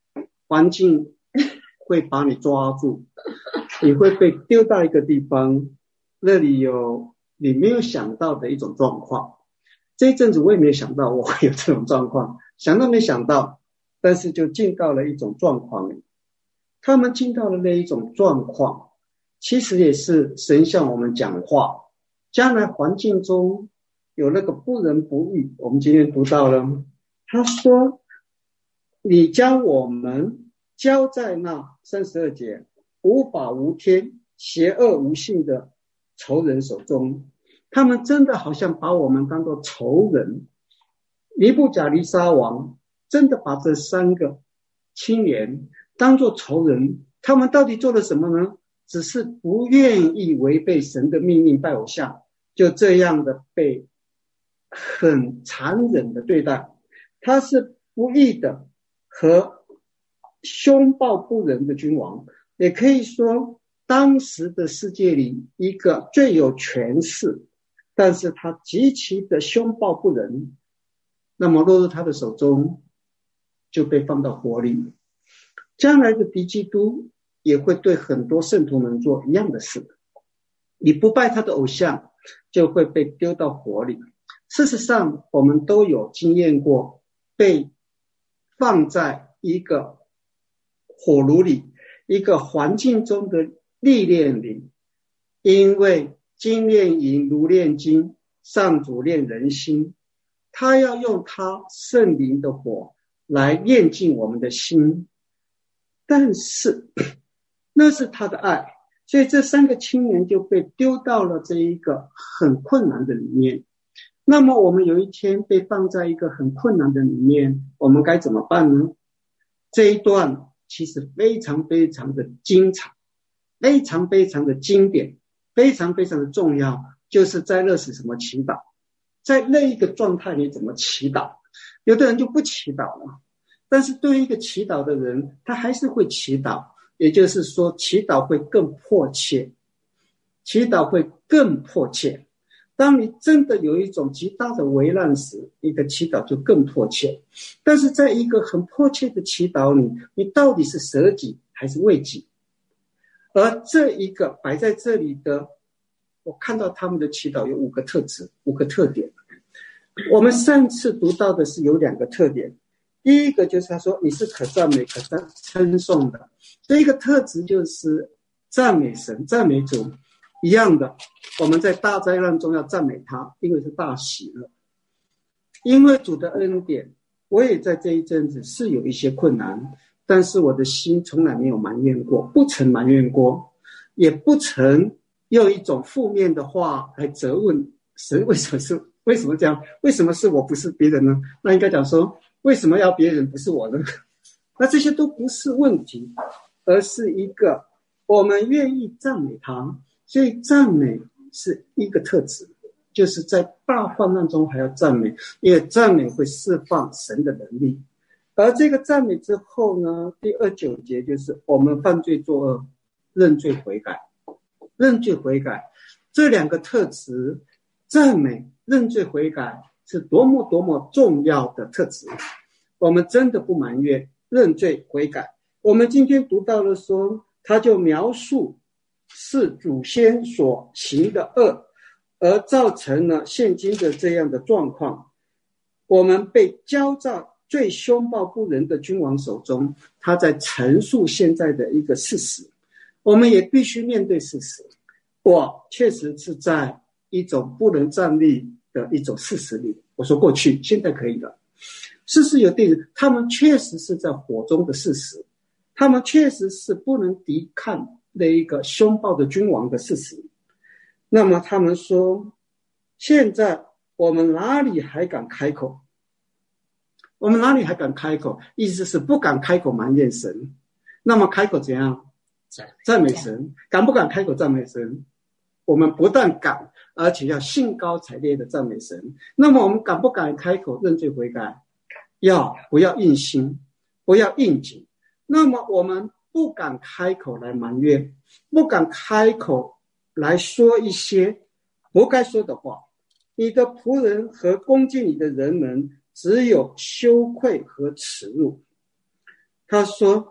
环境会把你抓住，你会被丢到一个地方，那里有你没有想到的一种状况。这一阵子我也没有想到我会有这种状况，想都没想到，但是就进到了一种状况里。他们进到了那一种状况，其实也是神向我们讲话，将来环境中有那个不仁不义。我们今天读到了，他说你将我们交在那32节无法无天邪恶无信的仇人手中。他们真的好像把我们当作仇人。尼布甲尼撒王真的把这3个青年当作仇人。他们到底做了什么呢？只是不愿意违背神的命令拜偶像，就这样的被很残忍的对待。他是不义的和凶暴不仁的君王，也可以说当时的世界里一个最有权势，但是他极其的凶暴不仁，那么落入他的手中，就被放到火里。将来的敌基督也会对很多圣徒们做一样的事，你不拜他的偶像，就会被丢到火里。事实上我们都有经验过被放在一个火炉里，一个环境中的历练里，因为精炼银如炼金，上主炼人心，他要用他圣灵的火来炼净我们的心，但是那是他的爱，所以这3个青年就被丢到了这一个很困难的里面。那么我们有一天被放在一个很困难的里面，我们该怎么办呢？这一段其实非常非常的精彩，非常非常的经典，非常非常的重要，就是在那时怎么祈祷，在那一个状态里怎么祈祷。有的人就不祈祷了，但是对于一个祈祷的人，他还是会祈祷，也就是说祈祷会更迫切，祈祷会更迫切。当你真的有一种极大的危难时，你的祈祷就更迫切。但是在一个很迫切的祈祷里，你到底是舍己还是为己？而这一个摆在这里的，我看到他们的祈祷有5个特质，5个特点。我们上次读到的是有2个特点。第一个就是他说你是可赞美可称颂的，这一个特质就是赞美神赞美主。一样的，我们在大灾难中要赞美他，因为是大喜乐，因为主的恩典。我也在这一阵子是有一些困难，但是我的心从来没有埋怨过，不曾埋怨过，也不曾用一种负面的话来责问神为什么这样，为什么是我不是别人呢？那应该讲说为什么要别人不是我呢？那这些都不是问题，而是一个我们愿意赞美他。所以赞美是一个特质，就是在大患难中还要赞美，因为赞美会释放神的能力。而这个赞美之后呢，第29节就是我们犯罪作恶，认罪悔改。认罪悔改这2个特质，赞美认罪悔改是多么多么重要的特质。我们真的不埋怨，认罪悔改。我们今天读到了说，他就描述是祖先所行的恶，而造成了现今的这样的状况。我们被交在最凶暴不仁的君王手中，他在陈述现在的一个事实，我们也必须面对事实。我确实是在一种不能站立的一种事实里，我说过去现在可以了。事实有定人，他们确实是在火中的事实，他们确实是不能抵抗的一个凶暴的君王的事实。那么他们说，现在我们哪里还敢开口？我们哪里还敢开口？意思是不敢开口埋怨神。那么开口怎样？赞美神。敢不敢开口赞美神？我们不但敢，而且要兴高采烈的赞美神。那么我们敢不敢开口认罪悔改？不要硬心，不要硬颈。那么我们不敢开口来埋怨，不敢开口来说一些不该说的话。你的仆人和恭敬你的人们只有羞愧和耻辱。他说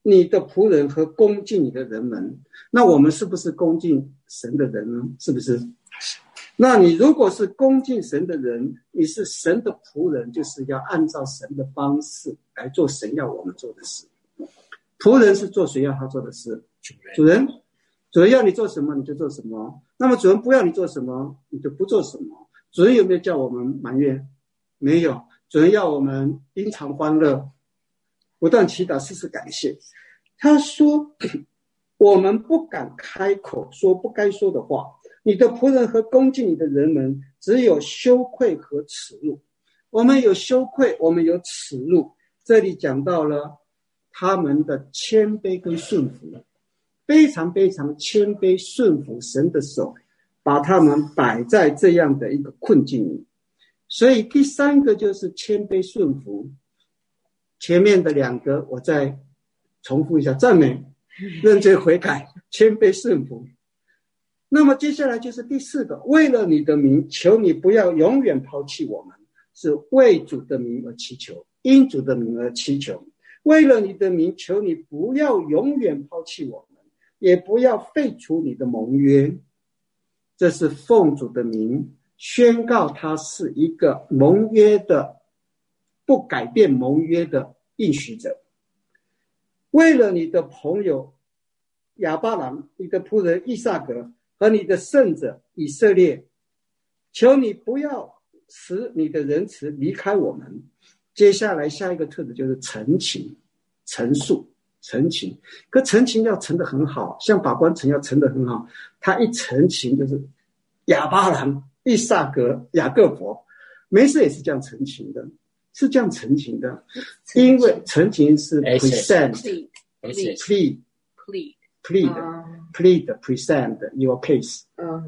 你的仆人和恭敬你的人们。那我们是不是恭敬神的人呢？是不是？那你如果是恭敬神的人，你是神的仆人，就是要按照神的方式来做神要我们做的事。仆人是做谁要他做的事？主人要你做什么你就做什么，那么主人不要你做什么你就不做什么。主人有没有叫我们埋怨？没有。主人要我们因常欢乐，不断祈祷，时时感谢。他说我们不敢开口说不该说的话，你的仆人和恭敬你的人们只有羞愧和耻辱。我们有羞愧，我们有耻辱。这里讲到了他们的谦卑跟顺服，非常非常谦卑顺服，神的手把他们摆在这样的一个困境里。所以第三个就是谦卑顺服。前面的两个我再重复一下：赞美、认罪悔改、谦卑顺服。那么接下来就是第四个，为了你的名，求你不要永远抛弃我们，是为主的名而祈求，因主的名而祈求。为了你的名，求你不要永远抛弃我们，也不要废除你的盟约。这是奉主的名宣告他是一个盟约的，不改变盟约的应许者。为了你的朋友亚巴郎，你的仆人以撒格和你的圣者以色列，求你不要使你的仁慈离开我们。接下来下一个特质就是陈情、陈述、陈情。可陈情要陈得很好，像法官陈要陈得很好，他一陈情就是亚巴郎、以撒格、雅各伯，没事也是这样陈情的，是这样陈情的。因为陈情是 present present your case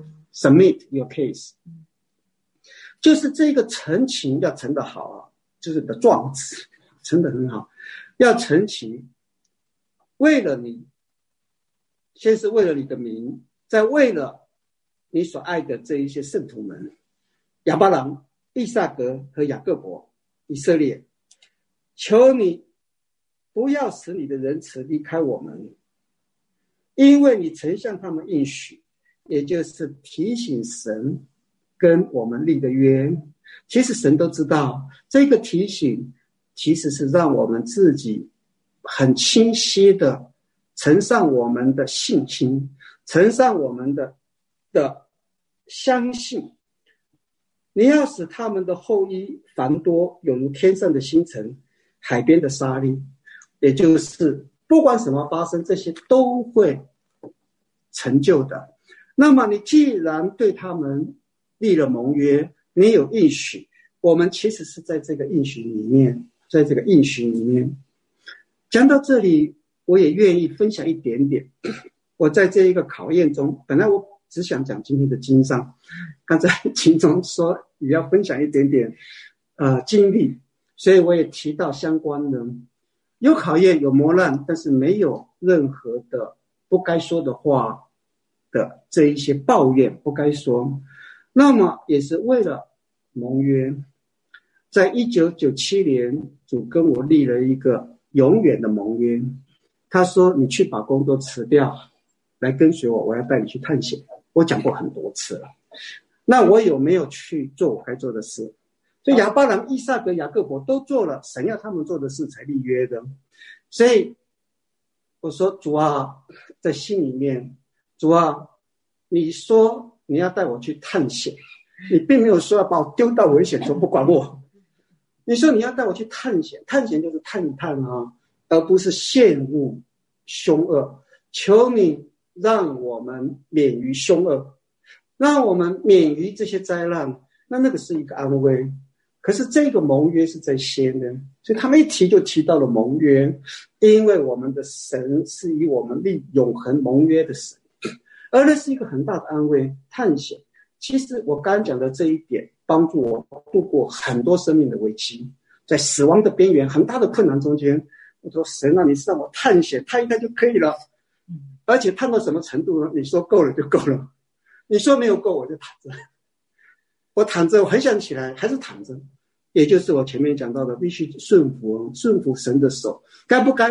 submit your case， 就是这个陈情要陈得好啊，就是的状词陈得很好。要陈情，为了你，先是为了你的名，再为了你所爱的这一些圣徒们，亚巴郎、以撒格和雅各伯、以色列，求你不要使你的仁慈离开我们，因为你曾向他们应许，也就是提醒神跟我们立的约。其实神都知道，这个提醒其实是让我们自己很清晰的呈上我们的信心，呈上我们的相信。你要使他们的后裔繁多，有如天上的星辰，海边的沙粒，也就是不管什么发生，这些都会成就的。那么你既然对他们立了盟约，你有应许，我们其实是在这个应许里面，在这个应许里面。讲到这里，我也愿意分享一点点。我在这一个考验中，本来我只想讲今天的经上，刚才经中说也要分享一点点经历，所以我也提到相关的有考验有磨难，但是没有任何的不该说的话的这一些抱怨不该说。那么也是为了盟约，在1997年主跟我立了一个永远的盟约。他说你去把工作辞掉来跟随我，我要带你去探险。我讲过很多次了，那我有没有去做我该做的事？所以亚巴郎、以撒格、雅各伯都做了神要他们做的事才立约的。所以我说主啊，在心里面，主啊，你说你要带我去探险，你并没有说要把我丢到危险中不管我。你说你要带我去探险，探险就是探一探啊，而不是陷入凶恶。求你让我们免于凶恶，让我们免于这些灾难。那个是一个安慰。可是这个盟约是在先的，所以他们一提就提到了盟约，因为我们的神是以我们立永恒盟约的神，而那是一个很大的安慰。探险，其实我刚刚讲的这一点帮助我度过很多生命的危机，在死亡的边缘很大的困难中间，我说神啊，你是让我探险，探一探就可以了，而且探到什么程度呢？你说够了就够了，你说没有够我就躺着，我躺着我很想起来还是躺着，也就是我前面讲到的必须顺服神的手，该不该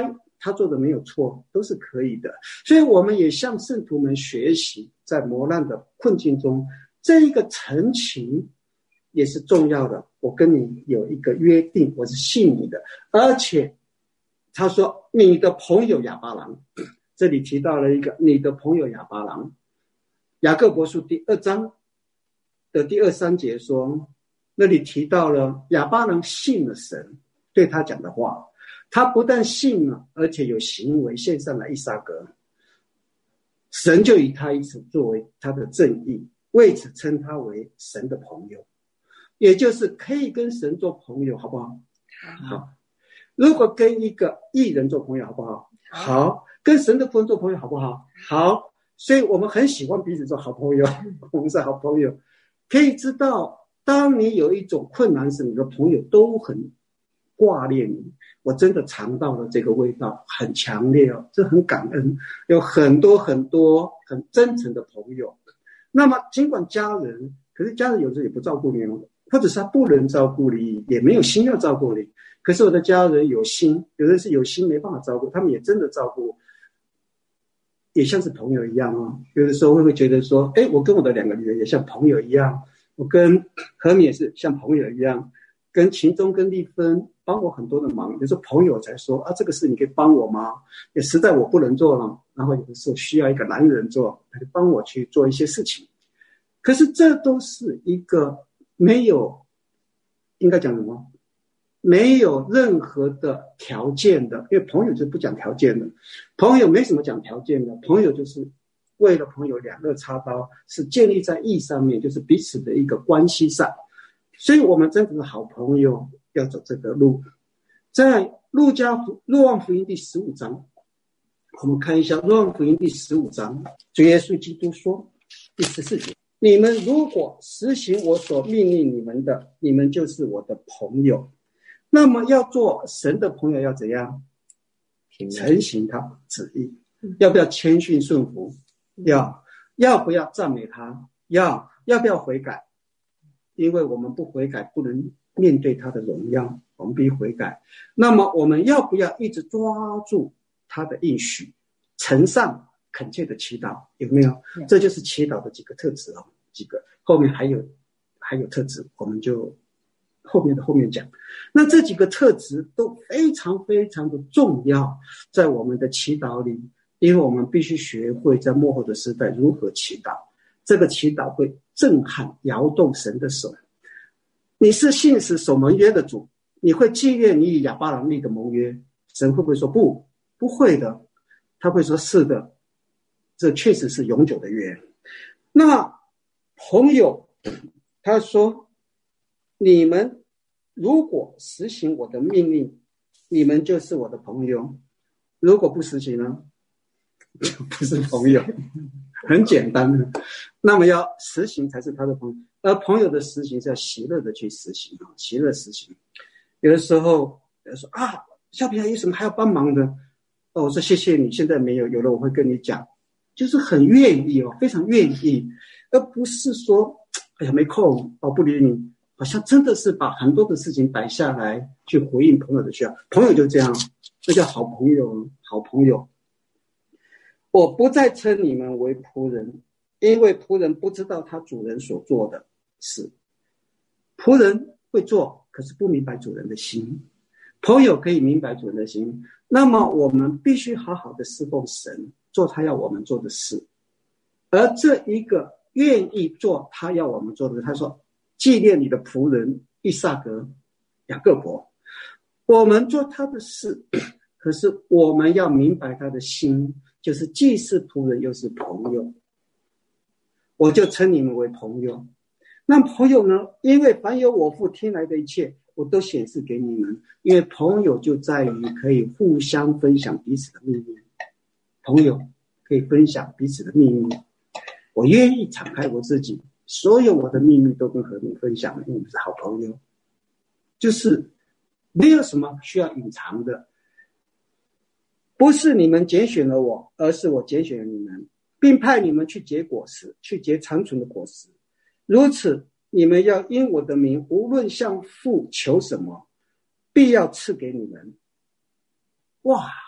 他做的没有错，都是可以的。所以我们也向圣徒们学习，在磨难的困境中，这一个陈情也是重要的。我跟你有一个约定，我是信你的。而且他说你的朋友亚巴郎，这里提到了一个你的朋友亚巴郎。雅各伯书第2章的第23节说，那里提到了亚巴郎信了神对他讲的话，他不但信了，而且有行为献上了以撒格，神就以他一此作为他的正义，为此称他为神的朋友，也就是可以跟神做朋友，好不好？好。如果跟一个义人做朋友，好不好？好。跟神的仆人做朋友，好不好？好。所以我们很喜欢彼此做好朋友，我们是好朋友。可以知道，当你有一种困难时，你的朋友都很挂念你。我真的尝到了这个味道，很强烈哦，这很感恩，有很多很多很真诚的朋友。那么尽管家人，可是家人有时候也不照顾你哦，或者是他不能照顾你，也没有心要照顾你。可是我的家人有心，有的是有心没办法照顾，他们也真的照顾，也像是朋友一样哦。有的时候会觉得说，我跟我的2个女儿也像朋友一样，我跟何敏也是像朋友一样，跟秦钟跟丽芬帮我很多的忙。有时候朋友才说这个事你可以帮我吗？也实在我不能做了，然后有的时候需要一个男人做，他就帮我去做一些事情。可是这都是一个没有，应该讲什么？没有任何的条件的，因为朋友是不讲条件的，朋友没什么讲条件的，朋友就是为了朋友两肋插刀，是建立在义上面，就是彼此的一个关系上。所以我们真正的好朋友要走这个路。在路望福音第15章，我们看一下路望福音第15章，主耶稣基督说第14节，你们如果实行我所命令你们的，你们就是我的朋友。那么要做神的朋友要怎样？承行他旨意。要不要谦逊顺服？要不要赞美他？要不要悔改？因为我们不悔改，不能面对他的荣耀，我们必须悔改。那么我们要不要一直抓住他的应许，诚上恳切的祈祷？有没有？这就是祈祷的几个特质哦，几个后面还有特质，我们就后面讲。那这几个特质都非常非常的重要，在我们的祈祷里，因为我们必须学会在末后的时代如何祈祷。这个祈祷会震撼摇动神的手。你是信使守盟约的主，你会纪念你与亚巴郎立的盟约，神会不会说不会的？他会说是的，这确实是永久的约。那朋友他说，你们如果实行我的命令，你们就是我的朋友，如果不实行呢，就不是朋友。很简单的，那么要实行才是他的朋友，而朋友的实行是要喜乐的去实行，喜乐实行。有的时候有人说小平有什么还要帮忙的？我说谢谢你，现在没有，有了我会跟你讲，就是很愿意非常愿意，而不是说没空不理你，好像真的是把很多的事情摆下来去回应朋友的需要。朋友就这样，这叫好朋友，好朋友。我不再称你们为仆人，因为仆人不知道他主人所做的事。仆人会做，可是不明白主人的心。朋友可以明白主人的心，那么我们必须好好的侍奉神，做他要我们做的事。而这一个愿意做他要我们做的，他说纪念你的仆人以撒格、雅各伯，我们做他的事，可是我们要明白他的心，就是既是仆人又是朋友。我就称你们为朋友。那朋友呢？因为凡有我父听来的一切，我都显示给你们。因为朋友就在于可以互相分享彼此的秘密。朋友可以分享彼此的秘密。我愿意敞开我自己，所有我的秘密都跟和你分享，因为我们是好朋友。就是没有什么需要隐藏的。不是你们拣选了我，而是我拣选了你们，并派你们去结果实，去结长存的果实。如此，你们要因我的名，无论向父求什么，必要赐给你们。哇，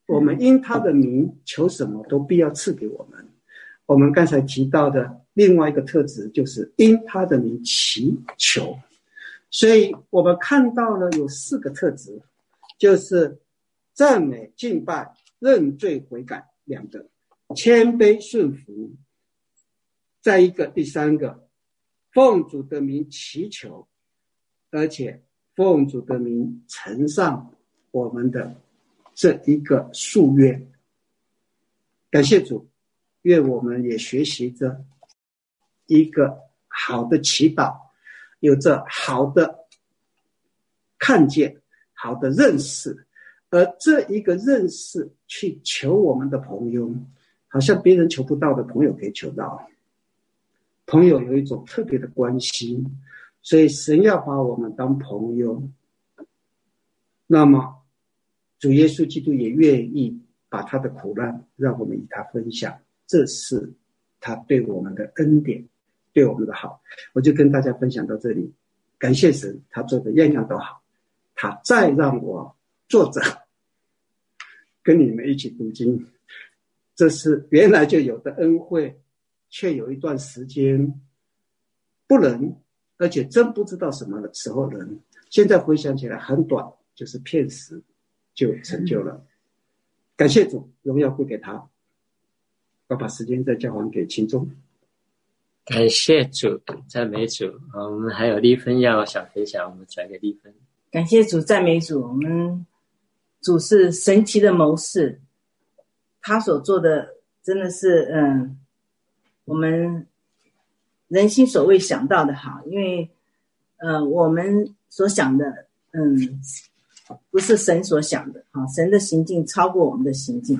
我们因他的名求什么都必要赐给我们。我们刚才提到的另外一个特质就是因他的名祈求，所以我们看到了有4个特质，就是赞美、敬拜、认罪悔改2个，谦卑顺服，再一个第3个奉主的名祈求，而且奉主的名呈上我们的这一个夙愿。感谢主，愿我们也学习着一个好的祈祷，有着好的看见，好的认识，而这一个认识去求我们的朋友，好像别人求不到的朋友可以求到。朋友有一种特别的关系，所以神要把我们当朋友，那么主耶稣基督也愿意把他的苦难让我们与他分享，这是他对我们的恩典，对我们的好。我就跟大家分享到这里，感谢神，他做的样样都好，他再让我坐着跟你们一起读经，这是原来就有的恩惠，却有一段时间不能，而且真不知道什么时候能，现在回想起来很短，就是片时就成就了。感谢主，荣耀归给他。我把时间再交还给秦忠。 感谢主，赞美主。我们还有丽芬要想分享，我们转给丽芬。 感谢主，赞美主。我们主是神奇的谋士，他所做的真的是我们人心所未想到的好，因为我们所想的不是神所想的，神的行径超过我们的行径。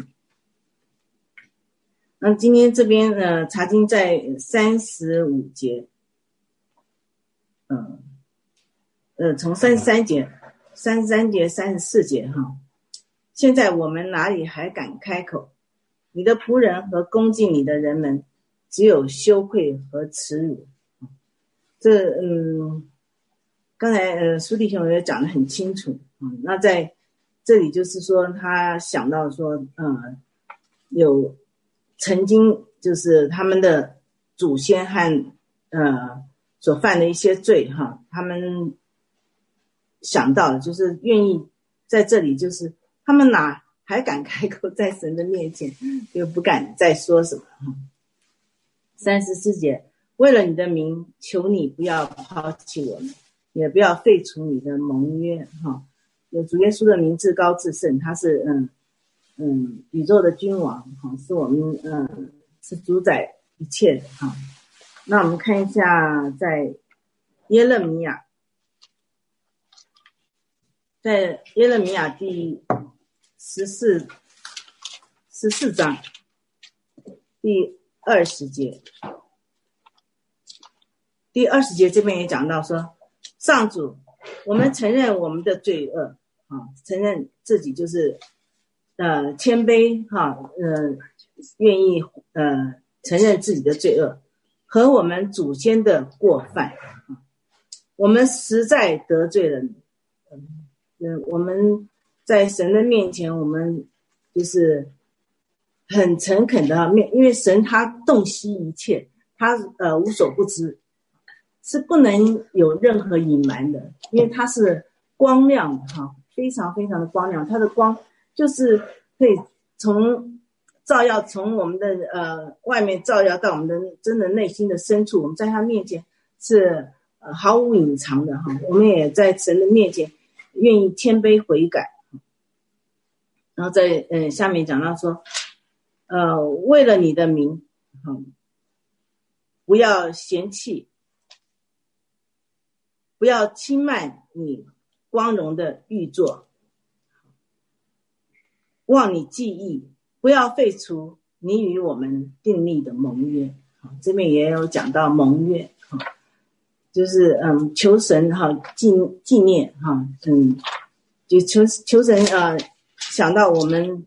那今天这边查经在35节，从33节、34节哈。现在我们哪里还敢开口？你的仆人和恭敬你的人们，只有羞愧和耻辱。这刚才苏弟兄也讲得很清楚。那在这里就是说，他想到说，有曾经就是他们的祖先和所犯的一些罪哈，他们想到的就是愿意在这里，就是他们哪还敢开口在神的面前，就不敢再说什么。34节，为了你的名，求你不要抛弃我们，也不要废除你的盟约哈。有主耶稣的名至高至圣，他是宇宙的君王哈，是我们是主宰一切的哈。那我们看一下在耶勒米亚，在耶勒米亚第14章第20节，第20节这边也讲到说，上主，我们承认我们的罪恶承认自己就是谦卑愿意承认自己的罪恶和我们祖先的过犯，我们实在得罪了你。我们在神的面前，我们就是很诚恳的因为神他洞悉一切，他无所不知，是不能有任何隐瞒的，因为他是光亮的非常非常的光亮，他的光就是可以照耀从我们的外面照耀到我们的真的内心的深处，我们在他面前是毫无隐藏的我们也在神的面前愿意谦卑悔改。然后在下面讲到说为了你的名不要嫌弃，不要轻慢你光荣的玉座，忘你记忆，不要废除你与我们订立的盟约。这边也有讲到盟约就是求神纪念就求神想到我们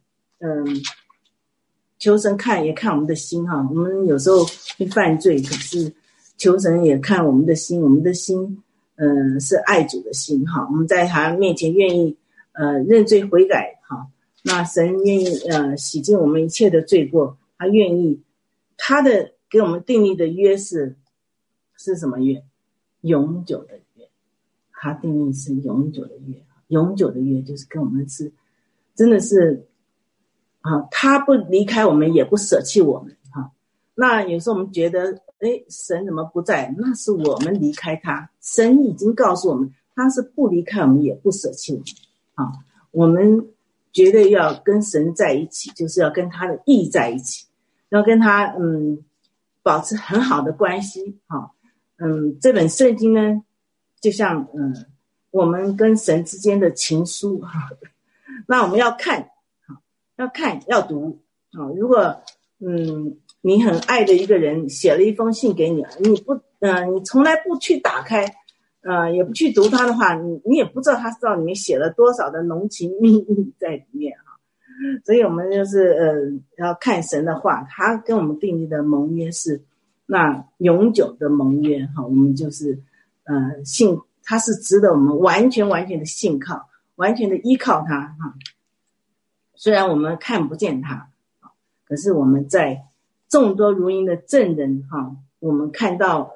求神也看我们的心我们有时候会犯罪，可是求神也看我们的心，我们的心是爱主的心我们在他面前愿意认罪悔改那神愿意洗净我们一切的罪过，他愿意，他的给我们订立的约是什么约？永久的约。他定义是永久的约，永久的约就是跟我们是真的是他不离开我们，也不舍弃我们那有时候我们觉得神怎么不在？那是我们离开他，神已经告诉我们他是不离开我们，也不舍弃我们我们绝对要跟神在一起，就是要跟他的义在一起，要跟他保持很好的关系这本圣经呢就像我们跟神之间的情书那我们要看要读如果你很爱的一个人写了一封信给你，你从来不去打开也不去读它的话，你也不知道他知道里面写了多少的浓情蜜意在里面所以我们就是要看神的话，他跟我们订立的盟约是那永久的盟约我们就是信他是值得我们完全的信靠，完全的依靠他虽然我们看不见他可是我们在众多如鹰的证人我们看到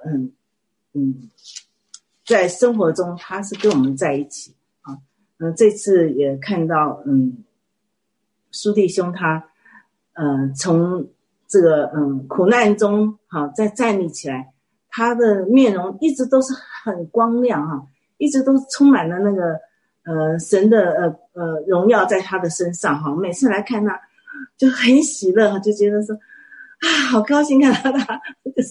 在生活中他是跟我们在一起这次也看到苏弟兄他从这个苦难中再站立起来，他的面容一直都是很光亮一直都充满了那个神的荣耀在他的身上每次来看他就很喜乐就觉得说好高兴看到他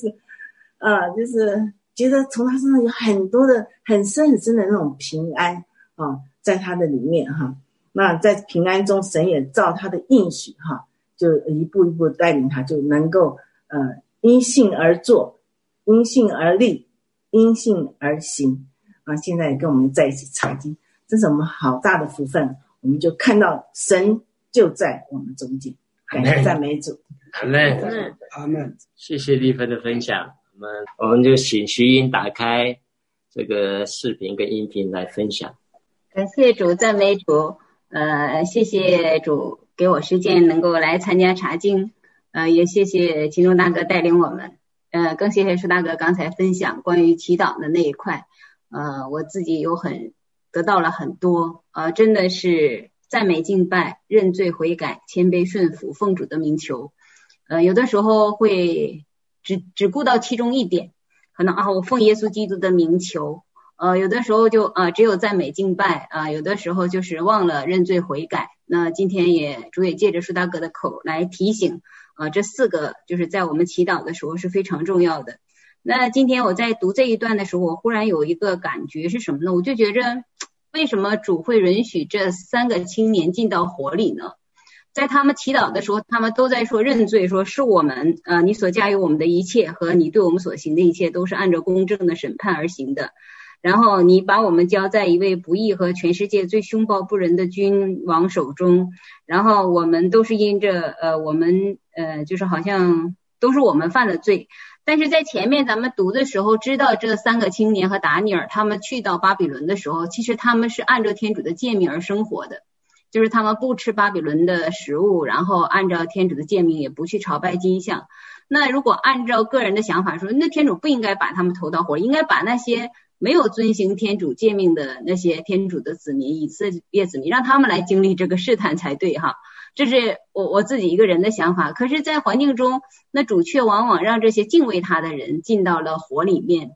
就是觉得从他身上有很多的很深的那种平安在他的里面那在平安中神也照他的应许就一步一步带领他，就能够因信而做，因信而立，因信而行现在也跟我们在一起查经，这是我们好大的福分，我们就看到神就在我们中间。感谢赞美主。 阿们，阿们。谢谢丽芬的分享，我们就请徐英打开这个视频跟音频来分享。 感谢主，赞美主。谢谢主给我时间能够来参加查经，也谢谢秦忠大哥带领我们，更谢谢舒大哥刚才分享关于祈祷的那一块，我自己得到了很多，真的是赞美敬拜，认罪悔改，谦卑顺服，奉主的名求。有的时候会只顾到其中一点，可能我奉耶稣基督的名求。有的时候就只有赞美敬拜有的时候就是忘了认罪悔改。那今天主也借着舒大哥的口来提醒这4个就是在我们祈祷的时候是非常重要的。那今天我在读这一段的时候，我忽然有一个感觉是什么呢？我就觉着为什么主会允许这3个青年进到火里呢？在他们祈祷的时候，他们都在说认罪，说是我们你所加于我们的一切和你对我们所行的一切都是按照公正的审判而行的，然后你把我们交在一位不义和全世界最凶暴不仁的君王手中，然后我们都是因着我们就是好像都是我们犯了罪。但是在前面咱们读的时候知道这3个青年和达尼尔他们去到巴比伦的时候，其实他们是按照天主的诫命而生活的，就是他们不吃巴比伦的食物，然后按照天主的诫命也不去朝拜金像。那如果按照个人的想法说，那天主不应该把他们投到火，应该把那些没有遵行天主诫命的那些天主的子民，以色列子民，让他们来经历这个试探才对这是我自己一个人的想法。可是在环境中，那主却往往让这些敬畏他的人进到了火里面，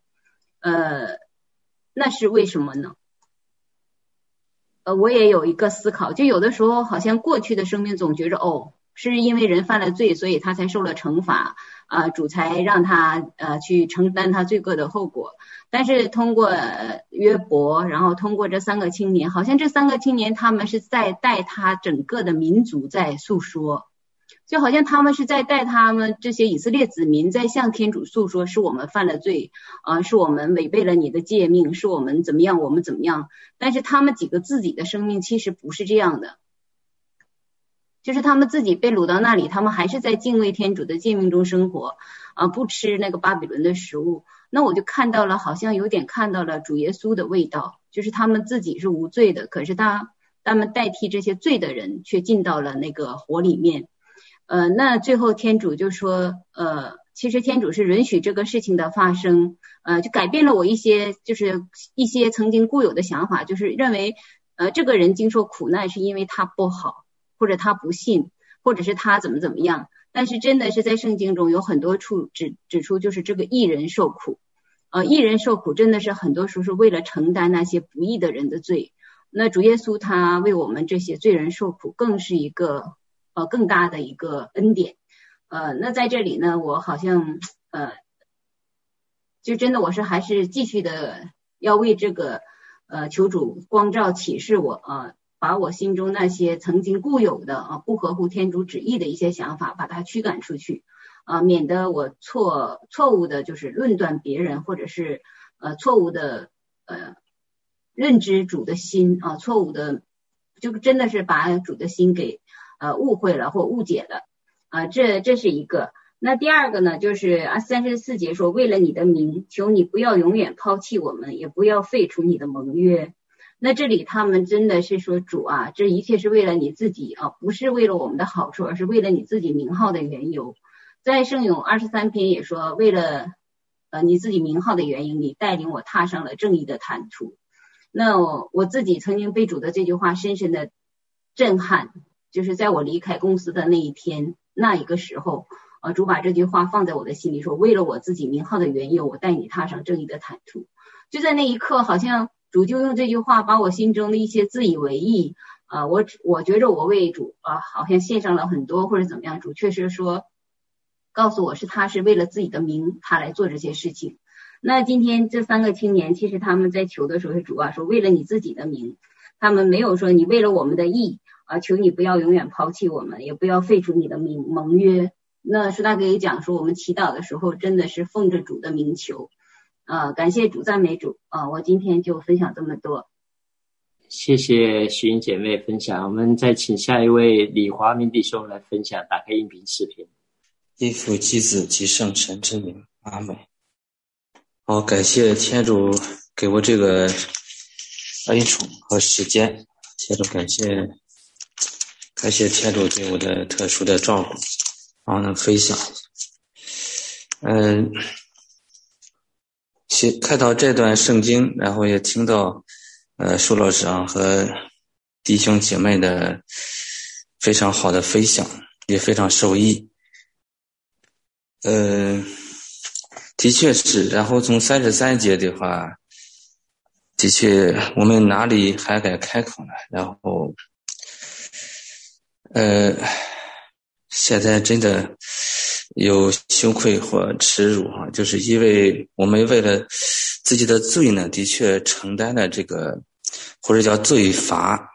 那是为什么呢？我也有一个思考，就有的时候好像过去的生命总觉着是因为人犯了罪，所以他才受了惩罚主才让他去承担他罪过的后果。但是通过约伯，然后通过这3个青年，好像这3个青年他们是在带他整个的民族在诉说，就好像他们是在带他们这些以色列子民在向天主诉说，是我们犯了罪是我们违背了你的诫命，是我们怎么样我们怎么样。但是他们几个自己的生命其实不是这样的，就是他们自己被掳到那里，他们还是在敬畏天主的诫命中生活不吃那个巴比伦的食物。那我就好像有点看到了主耶稣的味道，就是他们自己是无罪的，可是他他们代替这些罪的人却进到了那个火里面。那最后天主就说其实天主是允许这个事情的发生，就改变了我一些曾经固有的想法，就是认为这个人经受苦难是因为他不好，或者他不信，或者是他怎么样。但是真的是在圣经中有很多处指出，就是这个义人受苦，义人受苦真的是很多时候是为了承担那些不义的人的罪。那主耶稣他为我们这些罪人受苦，更是一个更大的一个恩典。那在这里呢，我好像就真的我是还是继续的要为这个求主光照启示我把我心中那些曾经固有的不合乎天主旨意的一些想法把它驱赶出去免得我错误的就是论断别人，或者是错误的认知主的心错误的就真的是把主的心给误会了或误解了这是一个。那第二个呢，就是34节说，为了你的名，求你不要永远抛弃我们，也不要废除你的盟约。那这里他们真的是说，主这一切是为了你自己不是为了我们的好处，而是为了你自己名号的缘由。在圣咏23篇也说，为了你自己名号的原因，你带领我踏上了正义的坦途。那我自己曾经被主的这句话深深的震撼，就是在我离开公司的那一天，那一个时候主把这句话放在我的心里，说为了我自己名号的缘由，我带你踏上正义的坦途。就在那一刻，好像主就用这句话把我心中的一些自以为意我觉着我为主好像献上了很多或者怎么样，主确实说告诉我是他是为了自己的名他来做这些事情。那今天这3个青年其实他们在求的时候是主说为了你自己的名，他们没有说你为了我们的义求你不要永远抛弃我们，也不要废除你的盟约。那舒大哥也讲说，我们祈祷的时候真的是奉着主的名求感谢主，赞美主我今天就分享这么多。 谢谢徐英姐妹分享，我们再请下一位李华明弟兄来分享，打开音频视频。 因父及子及圣神之名，阿们。好，感谢天主给我这个恩宠和时间，天主感谢天主对我的特殊的照顾，能分享。看到这段圣经，然后也听到舒老师和弟兄姐妹的非常好的分享，也非常受益。的确是，然后从33节的话，的确我们哪里还敢开口呢？然后现在真的有羞愧或耻辱就是因为我们为了自己的罪呢，的确承担了这个或者叫罪罚。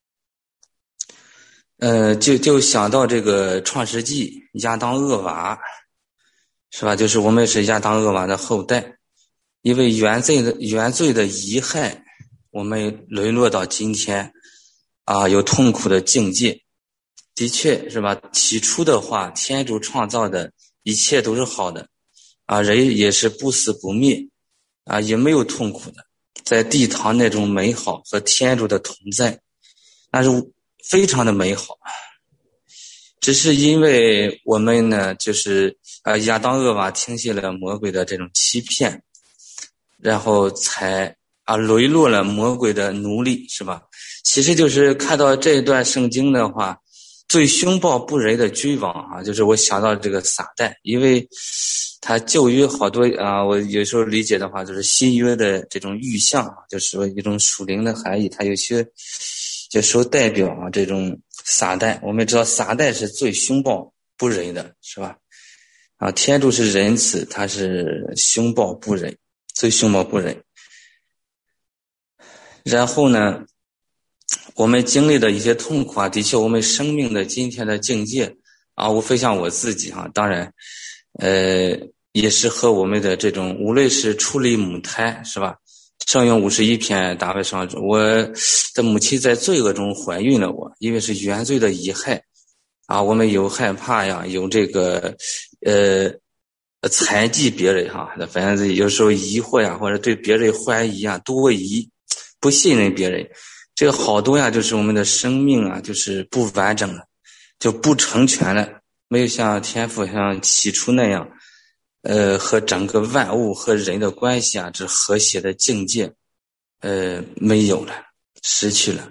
就想到这个创世纪亚当厄娃，是吧？就是我们是亚当厄娃的后代，因为原罪的遗害，我们沦落到今天有痛苦的境界。的确是吧？起初的话，天主创造的一切都是好的人也是不死不灭也没有痛苦的，在地堂那种美好和天主的同在，那是非常的美好。只是因为我们呢，就是亚当厄娃听信了魔鬼的这种欺骗，然后才沦落了魔鬼的奴隶，是吧？其实就是看到这一段圣经的话，最凶暴不仁的君王就是我想到这个撒旦，因为他旧约好多我有时候理解的话，就是新约的这种预象，就是说一种属灵的含义，它有些有时候代表这种撒旦。我们知道撒旦是最凶暴不仁的，是吧？天主是仁慈，他是凶暴不仁，最凶暴不仁。然后呢，我们经历的一些痛苦的确我们生命的今天的境界无非像我自己当然也是和我们的这种无论是处理母胎，是吧？圣咏51篇大卫上，我的母亲在罪恶中怀孕了我，因为是原罪的遗害我们有害怕呀，有这个猜忌别人反正有时候疑惑呀，或者对别人怀疑多疑，不信任别人。 这个好多呀，就是我们的生命啊，就是不完整了，就不成全了，没有像天父像起初那样，和整个万物和人的关系啊，这和谐的境界，没有了，失去了。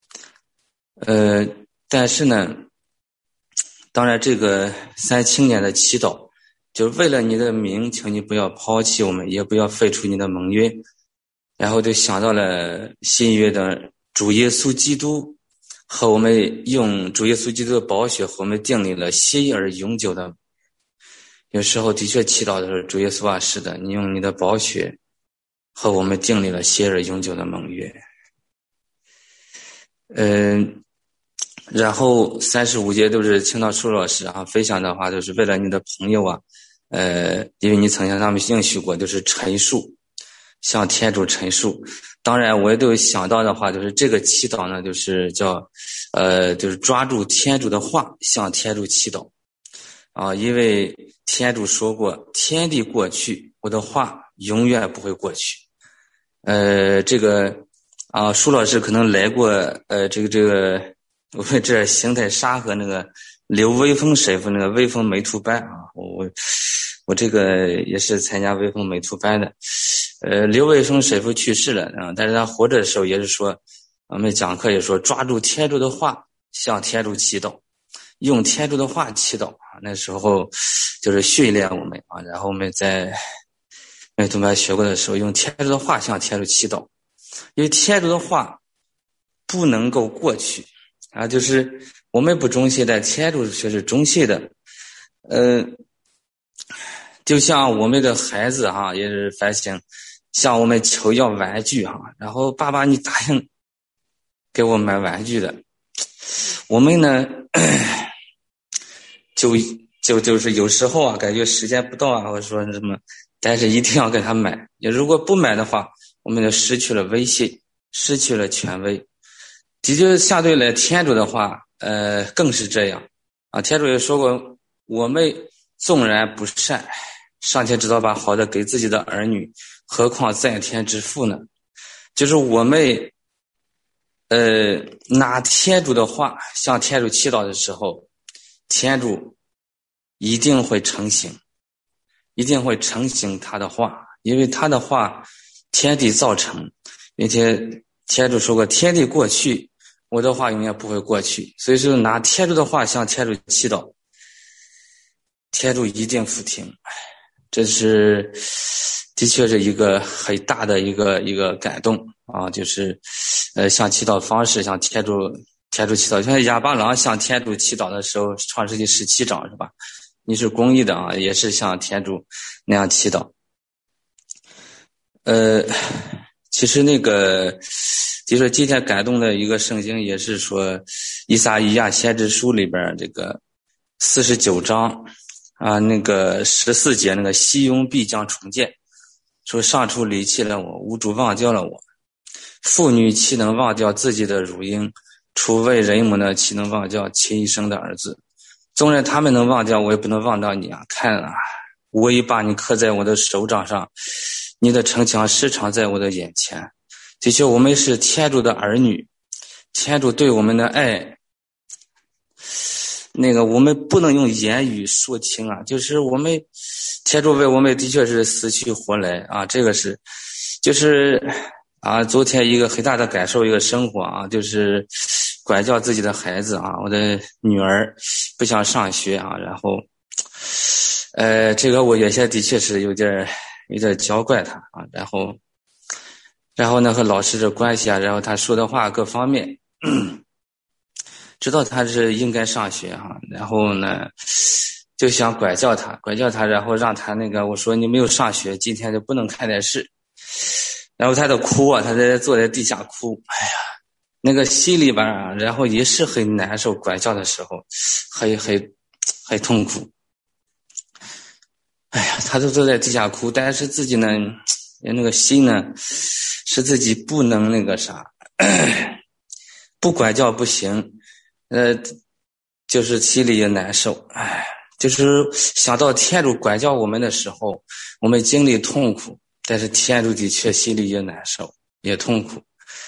但是呢，当然这个3青年的祈祷，就是为了你的名，请你不要抛弃我们，也不要废除你的盟约。然后就想到了新约的主耶稣基督，和我们用主耶稣基督的宝血和我们订立了新而永久的。有时候的确祈祷的时候，主耶稣啊，是的，你用你的宝血和我们订立了新而永久的盟约。然后35节都是听到舒老师啊分享的话，就是为了你的朋友啊，因为你曾向他们应许过，就是陈述，向天主陈述。当然我也都想到的话，就是这个祈祷呢，就是叫就是抓住天主的话，向天主祈祷啊，因为天主说过，天地过去，我的话永远不会过去。这个啊，舒老师可能来过这个我们这邢台沙河那个刘威风神父那个威风美图班啊，我这个也是参加威风美图班的。刘卫生神父去世了啊，但是他活着的时候也是说，我们讲课也说，抓住天主的话，向天主祈祷，用天主的话祈祷啊。那时候就是训练我们啊，然后我们在美图班学过的时候，用天主的话向天主祈祷，因为天主的话不能够过去啊，就是我们不忠心的，天主却是忠心的。就像我们的孩子哈，也是反省，向我们求要玩具哈，然后爸爸你答应给我买玩具的，我们呢就是有时候啊，感觉时间不到啊，或者说什么，但是一定要给他买。也如果不买的话，我们就失去了威信，失去了权威。的确，相对来天主的话，更是这样啊。天主也说过，我们纵然不善，上天知道把好的给自己的儿女，何况在天之父呢？就是我们拿天主的话向天主祈祷的时候，天主一定会成行，一定会成行他的话，因为他的话天地造成，并且天主说过，天地过去，我的话永远不会过去。所以说拿天主的话向天主祈祷，天主一定俯听。这是的确是一个很大的一个感动啊，就是向祈祷方式向天主祈祷，像亚巴郎向天主祈祷的时候，创世纪17章是吧？你是公义的啊，也是向天主那样祈祷。其实那个就是今天感动的一个圣经，也是说以撒以亚先知书里边这个49章啊，那个14节，那个西雍必将重建，说上主离弃了我，无主忘掉了我。妇女岂能忘掉自己的乳婴？除为人母呢，岂能忘掉亲生的儿子？纵然他们能忘掉，我也不能忘掉你啊！看啊，我已把你刻在我的手掌上，你的城墙时常在我的眼前。的确，我们是天主的儿女，天主对我们的爱，那个我们不能用言语说清啊，就是我们天主为我们的确是死去活来啊，这个是就是啊，昨天一个很大的感受，一个生活啊，就是管教自己的孩子啊，我的女儿不想上学啊，然后这个我原先的确是有点娇惯她啊，然后呢和老师的关系啊，然后他说的话各方面知道他是应该上学哈，然后呢就想管教他，然后让他那个我说你没有上学，今天就不能看电视，然后他就哭啊，他坐在地下哭，哎呀，那个心里边啊，然后也是很难受，管教的时候很痛苦。哎呀，他都坐在地下哭，但是自己呢，那个心呢，是自己不能那个啥，不管教不行，就是心里也难受。哎，就是想到天主管教我们的时候，我们经历痛苦，但是天主的确心里也难受，也痛苦。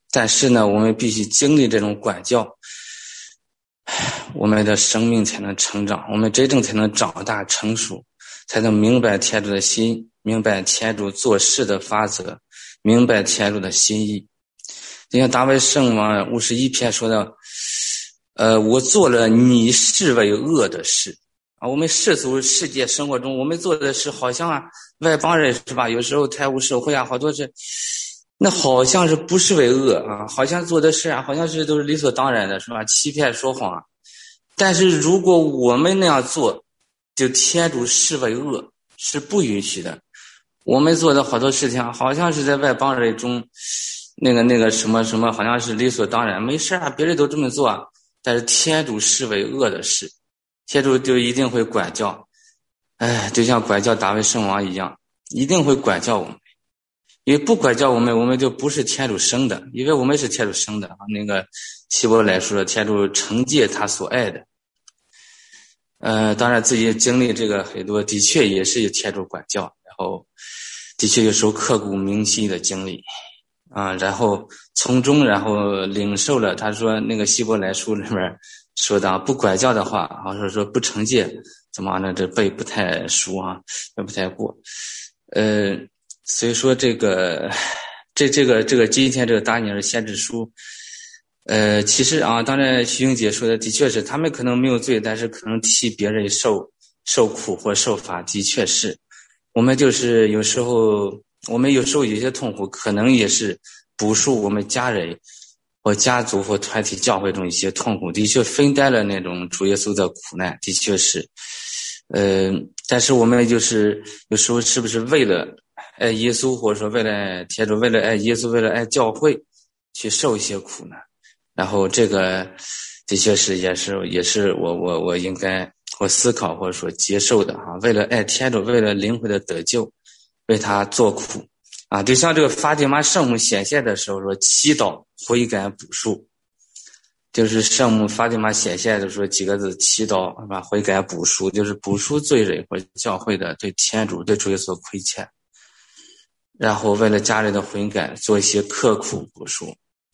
但是呢，我们必须经历这种管教，我们的生命才能成长，我们真正才能长大成熟，才能明白天主的心，明白天主做事的法则，明白天主的心意。就像大卫圣王51篇说的，我做了你视为恶的事啊。我们世俗世界生活中，我们做的事好像外邦人是吧？有时候泰晤社会好多是，那好像是不是为恶啊？好像做的事好像是都是理所当然的，是吧？欺骗说谎。但是如果我们那样做，就天主视为恶，是不允许的。我们做的好多事情，好像是在外邦人中，那个什么，好像是理所当然，没事别人都这么做但是天主视为恶的事，天主就一定会管教。就像管教大卫圣王一样，一定会管教我们。因为不管教我们就不是天主生的，因为我们是天主生的。那个希伯来说，天主惩戒他所爱的。当然自己经历这个很多，的确也是有天主管教，然后的确有时候刻骨铭心的经历然后从中然后领受了。他说那个希伯来书里面说的不管教的话，或者说不惩戒，怎么呢？这背不太熟也不太过。所以说这个今天这个达尼尔先知书，其实当然徐英姐说的的确是，他们可能没有罪，但是可能替别人受苦或受罚，的确是。我们就是有时候有些痛苦，可能也是补赎我们家人或家族或团体教会中一些痛苦，的确分担了那种主耶稣的苦难，的确是。但是我们就是有时候是不是为了爱耶稣，或者说为了天主，为了爱耶稣，为了爱教会去受一些苦呢？然后这个的确是也是我应该我思考或者说接受的为了爱天主，为了灵魂的得救，为他做苦就像这个法蒂玛圣母显现的时候说祈祷悔改补赎，就是圣母法蒂玛显现的时候几个字，祈祷是吧？悔改补赎，就是补赎罪人或教会的对天主对主耶稣亏欠，然后为了家人的悔改做一些刻苦补赎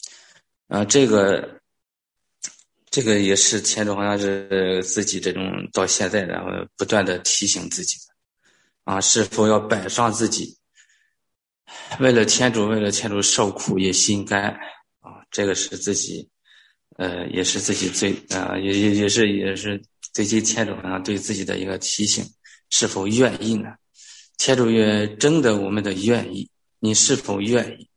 这个也是天主好像是自己这种到现在然后不断的提醒自己的是否要摆上自己，为了天主受苦也心甘这个是自己也是自己最也是最近天主好像对自己的一个提醒，是否愿意呢？天主也征得我们的愿意，你是否愿意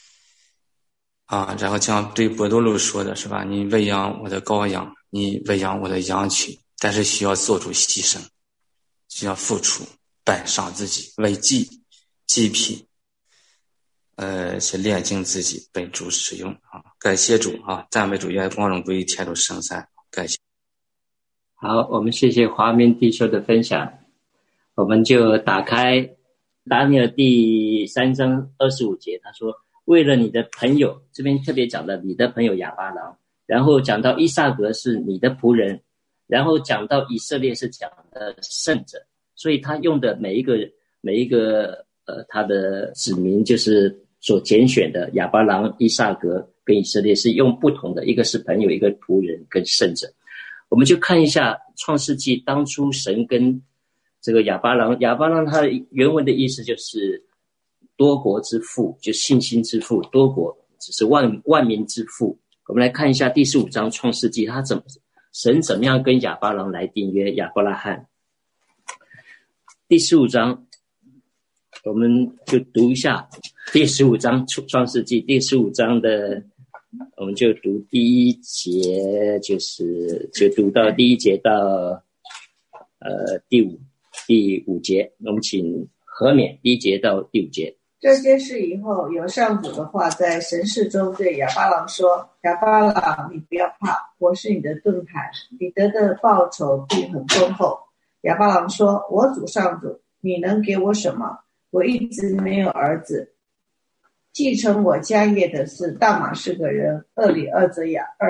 然后像对伯多禄说的是吧，你喂养我的羔羊，你喂养我的羊群，但是需要做出牺牲，需要付出，摆上自己为祭品去炼净自己被主使用感谢主赞美主，愿光荣归于天主圣三，感谢。 好，我们谢谢华明弟兄的分享，我们就打开达尼尔第3章25节，他说为了你的朋友，这边特别讲的你的朋友亚巴郎，然后讲到伊撒格是你的仆人，然后讲到以色列是讲的圣者，所以他用的每一个他的子民就是所拣选的亚巴郎、伊撒格跟以色列是用不同的，一个是朋友，一个仆人跟圣者。我们就看一下创世纪当初神跟这个亚巴郎他的原文的意思就是多国之父，就信心之父，多国只是万民之父。我们来看一下第15章创世纪，神怎么样跟亚巴郎来订约，亚伯拉罕。第15章我们就读一下第15章创世纪第15章的，我们就读第一节，就读到第一节到第五节。我们请和勉第一节到第5节。 这些事以后，有上主的话在神视中对亚巴郎说：亚巴郎，你不要怕，我是你的盾牌，你得的报酬必很丰厚。亚巴郎说：我主上主，你能给我什么？我一直没有儿子，继承我家业的是大马士革人厄里厄泽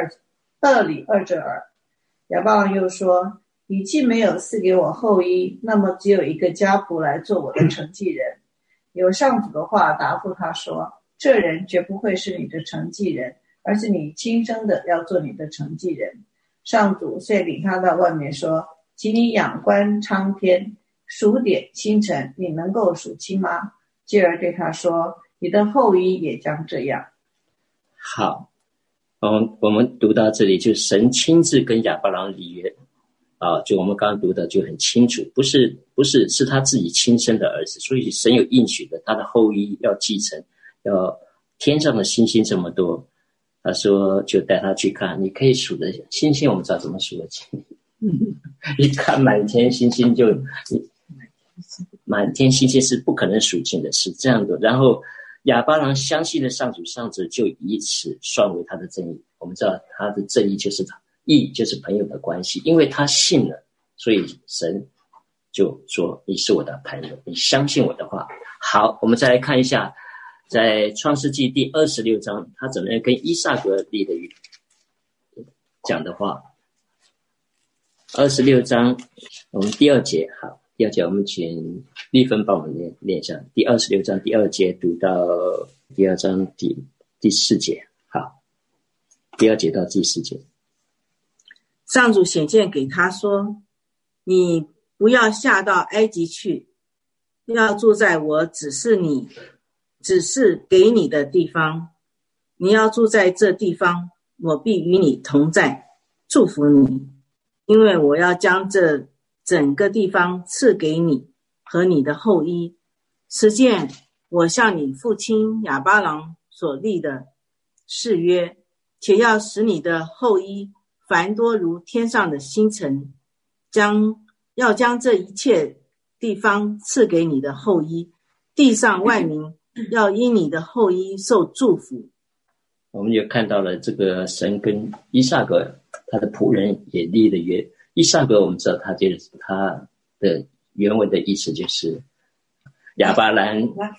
尔。亚巴郎又说：你既没有赐给我后裔，那么只有一个家仆来做我的承继人。有上主的话答复他说： 这人绝不会是你的承继人，而是你亲生的要做你的承继人。上主遂领他到外面说，请你仰观苍天，数点星辰，你能够数清吗？继而对他说，你的后裔也将这样。 好，我们读到这里，就神亲自跟亚伯兰立约啊，就我们刚刚读的就很清楚，不是是他自己亲生的儿子，所以神有应许的，他的后裔要继承，要天上的星星这么多，他说就带他去看，你可以数的星星，我们知道怎么数得清，一看满天星星就满天星星是不可能数尽的，是这样的。然后亚伯兰相信的上主，上主就以此算为他的正义。我们知道他的正义就是义，就是朋友的关系，因为他信了，所以神就说你是我的朋友，你相信我的话。好，我们再来看一下在创世纪第26章他怎么样跟以撒格立的约讲的话。26章我们第2节，好，第2节我们请丽芬帮我们念一下第26章第2节读到第2章第4节。好，第2节到第4节。 上主显现给他说，你不要下到埃及去，要住在我指示给你的地方。你要住在这地方，我必与你同在，祝福你，因为我要将这整个地方赐给你和你的后裔，实践我向你父亲亚巴郎所立的誓约，且要使你的后裔繁多如天上的星辰，要将这一切地方赐给你的后裔，地上万民要因你的后裔受祝福。 我们就看到了这个神跟以撒格他的仆人也立了约。以撒格我们知道他的原文的意思就是亚伯兰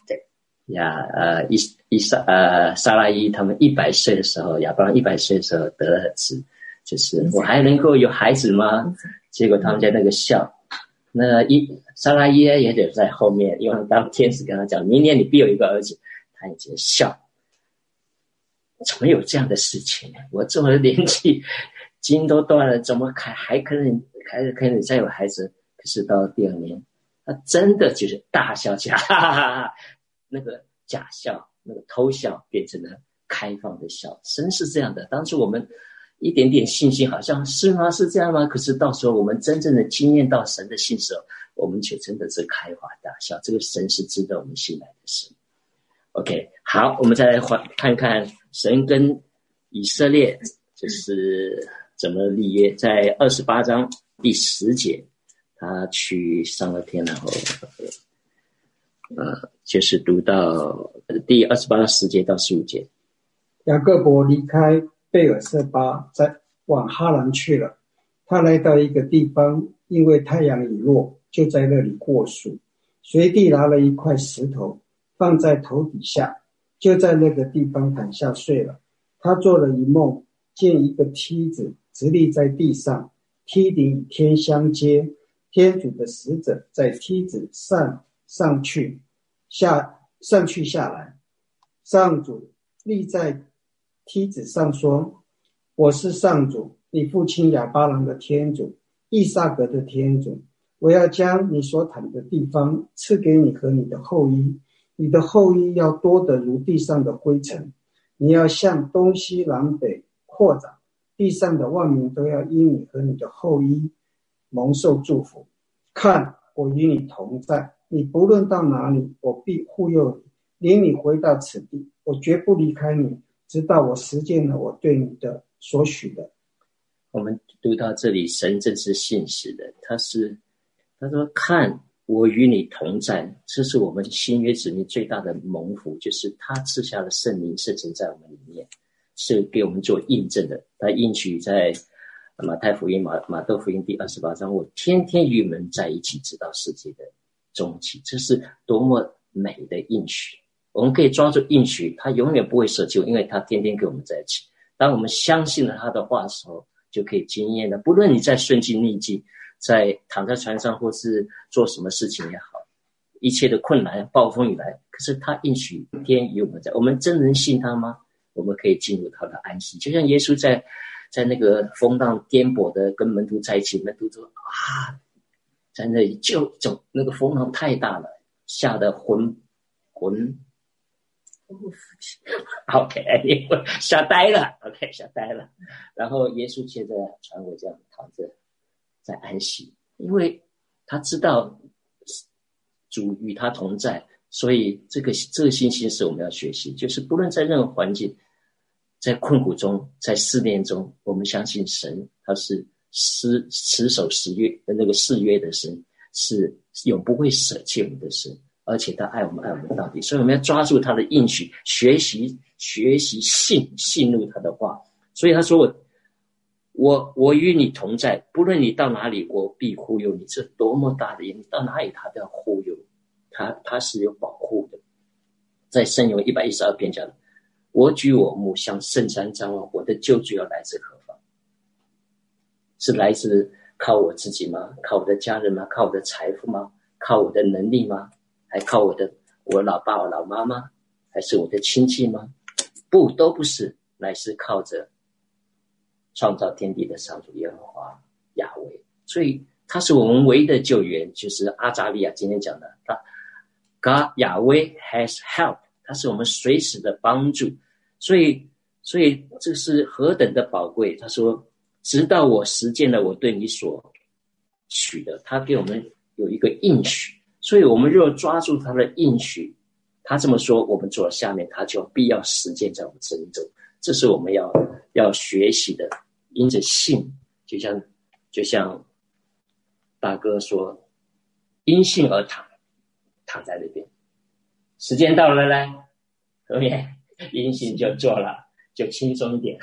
撒拉伊他们100岁的时候，亚伯兰100岁的时候得了儿子，就是我还能够有孩子吗？结果他们在那个笑，那撒拉伊也得在后面，因为当天使跟他讲明年你必有一个儿子，他也觉得笑，怎么有这样的事情？我这么年纪筋都断了，怎么还可能再有孩子？可是到第2年他真的就是大笑起来，哈哈哈哈，那个假笑，那个偷笑变成了开放的笑。神是这样的，当初我们一点点信心好像是吗？是这样吗？可是到时候我们真正的经验到神的信时候，我们就真的是开怀大笑。这个神是值得我们信赖的神。OK， 好，我们再来看看神跟以色列就是怎么立约。在28章第10节，他去上了天，然后就是读到第28章10节到15节。 雅各伯离开贝尔舍巴，往哈兰去了。他来到一个地方，因为太阳已落，就在那里过宿，随地拿了一块石头放在头底下，就在那个地方躺下睡了。他做了一梦，见一个梯子直立在地上，梯顶与天相接，天主的使者在梯子上去下来。上主立在梯子上说，我是上主，你父亲亚巴郎的天主，以撒格的天主，我要将你所躺的地方赐给你和你的后裔，你的后裔要多得如地上的灰尘，你要向东西南北扩展，地上的万民都要因你和你的后裔蒙受祝福。看，我与你同在，你不论到哪里，我必护佑你，领你回到此地，我绝不离开你，直到我实践了我对你的所许的。 我们读到这里，神真是信实的，他说看，我与你同在，这是我们新约子民最大的蒙福，就是他赐下了圣灵圣神在我们里面，是给我们做印证的。他应许在马太福音马窦福音第28章，我天天与你们在一起，直到世界的终极。这是多么美的应许，我们可以抓住应许，他永远不会舍弃，因为他天天跟我们在一起。当我们相信了他的话的时候，就可以经验了，不论你在顺境逆境，在躺在船上或是做什么事情也好， 一切的困难暴风雨来，可是他应许天与我们在，我们真能信他吗？我们可以进入他的安息。就像耶稣在那个风浪颠簸的跟门徒在一起，门徒说啊，在那里就走，那个风浪太大了，吓得魂 OK 吓呆了 OK 吓呆了。然后耶稣接着船尾这样躺着在安息，因为他知道主与他同在，所以这个信心是我们要学习，就是不论在任何环境，在困苦中，在试炼中，我们相信神他是持守誓约的神，是永不会舍弃我们的神，而且他爱我们到底，所以我们要抓住他的应许，学习信入他的话。所以他说我与你同在，不论你到哪里，我必护佑你。这多么大的，你到哪里他都要护佑，他是有保护的。在圣咏112篇讲的，我举我目向圣山张望，我的救助要来自何方？是来自靠我自己吗？靠我的家人吗？靠我的财富吗？靠我的能力吗？还靠我老爸我老妈吗？还是我的亲戚吗？不，都不是，乃是靠着创造天地的上主耶和华亚威。所以他是我们唯一的救援，就是阿扎利亚今天讲的God Yahweh has help， 他是我们随时的帮助。所以这是何等的宝贵。他说直到我实践了我对你所许的，他给我们有一个应许，所以我们若抓住他的应许，他这么说，我们做了下面，他就必要实践在我们生命中。这是我们要学习的，因着信，就像大哥说，因信而躺在那边。时间到了呢，后面因信就做了，就轻松一点。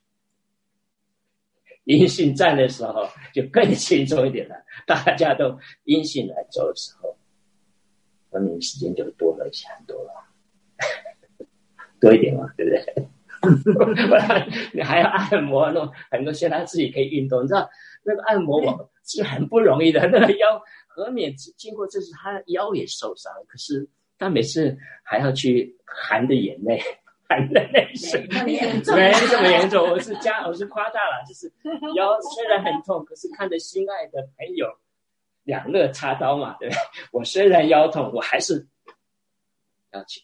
因信站的时候就更轻松一点了，大家都因信来做的时候，后面时间就多了很多了，多一点嘛，对不对？你还要按摩，弄很多现在自己可以运动，你知道那个按摩网是很不容易的，那个腰何免经过这次他腰也受伤，可是他每次还要去含着眼泪，含着泪水，没这么严重，我是夸大了，就是腰虽然很痛，可是看着心爱的朋友两肋插刀嘛，对不对？我虽然腰痛，我还是要去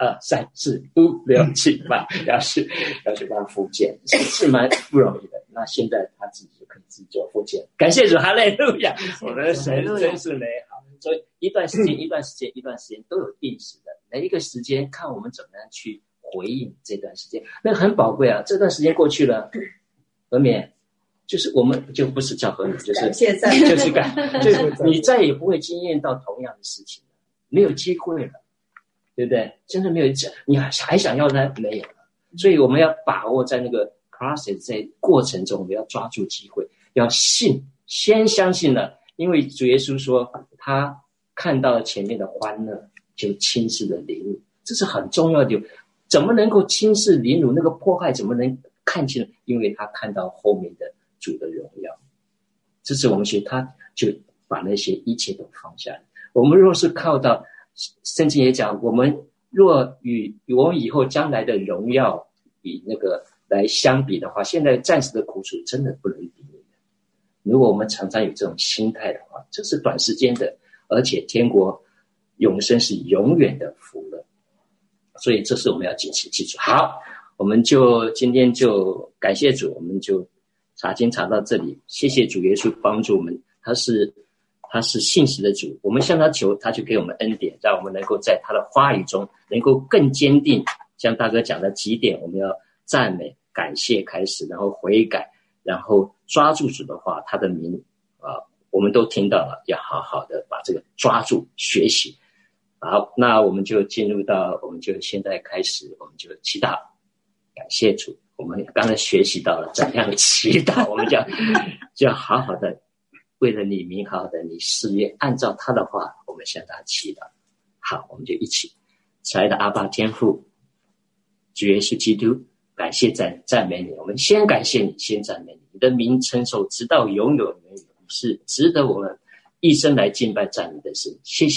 1、2、3、4、5、6、7、8，要去帮复健，是蛮不容易的。那现在他自己就可以自己做复健，感谢主，哈利路亚！我们的神真是美好。所以一段时间都有定时的，每一个时间看我们怎么样去回应这段时间，那个很宝贵啊。这段时间过去了，何免就是我们就不是叫何免，就是你再也不会经验到同样的事情了，没有机会了。对不对？真的没有，你还想要呢？没有了。所以我们要把握在那个 process， 在过程中，我们要抓住机会，要信，先相信了。因为主耶稣说，他看到前面的欢乐，就轻视的凌辱，这是很重要的。怎么能够轻视凌辱？那个迫害怎么能看清？因为他看到后面的主的荣耀。这是我们学，他就把那些一切都放下来。我们若是靠到圣经也讲，我们若与我们以后将来的荣耀以那个来相比的话，现在暂时的苦楚真的不能比拟的。如果我们常常有这种心态的话，这是短时间的，而且天国永生是永远的福乐。所以这是我们要谨记记住。好，我们就今天就感谢主，我们就查经查到这里。谢谢主耶稣帮助我们，他是信实的主，我们向他求，他就给我们恩典，让我们能够在他的话语中能够更坚定。像大哥讲的几点，我们要赞美感谢开始，然后悔改，然后抓住主的话，他的名我们都听到了，要好好的把这个抓住学习。好，那我们就进入到，我们就现在开始，我们就祈祷，感谢主。我们刚才学习到了怎样祈祷，我们就要好好的为了你名好的你事业，按照他的话，我们向他祈祷。好，我们就一起，亲爱的阿爸天父，主耶稣基督，感谢赞美你。我们先感谢你，先赞美你，你的名称受直到永远，是值得我们一生来敬拜赞美的神。谢谢你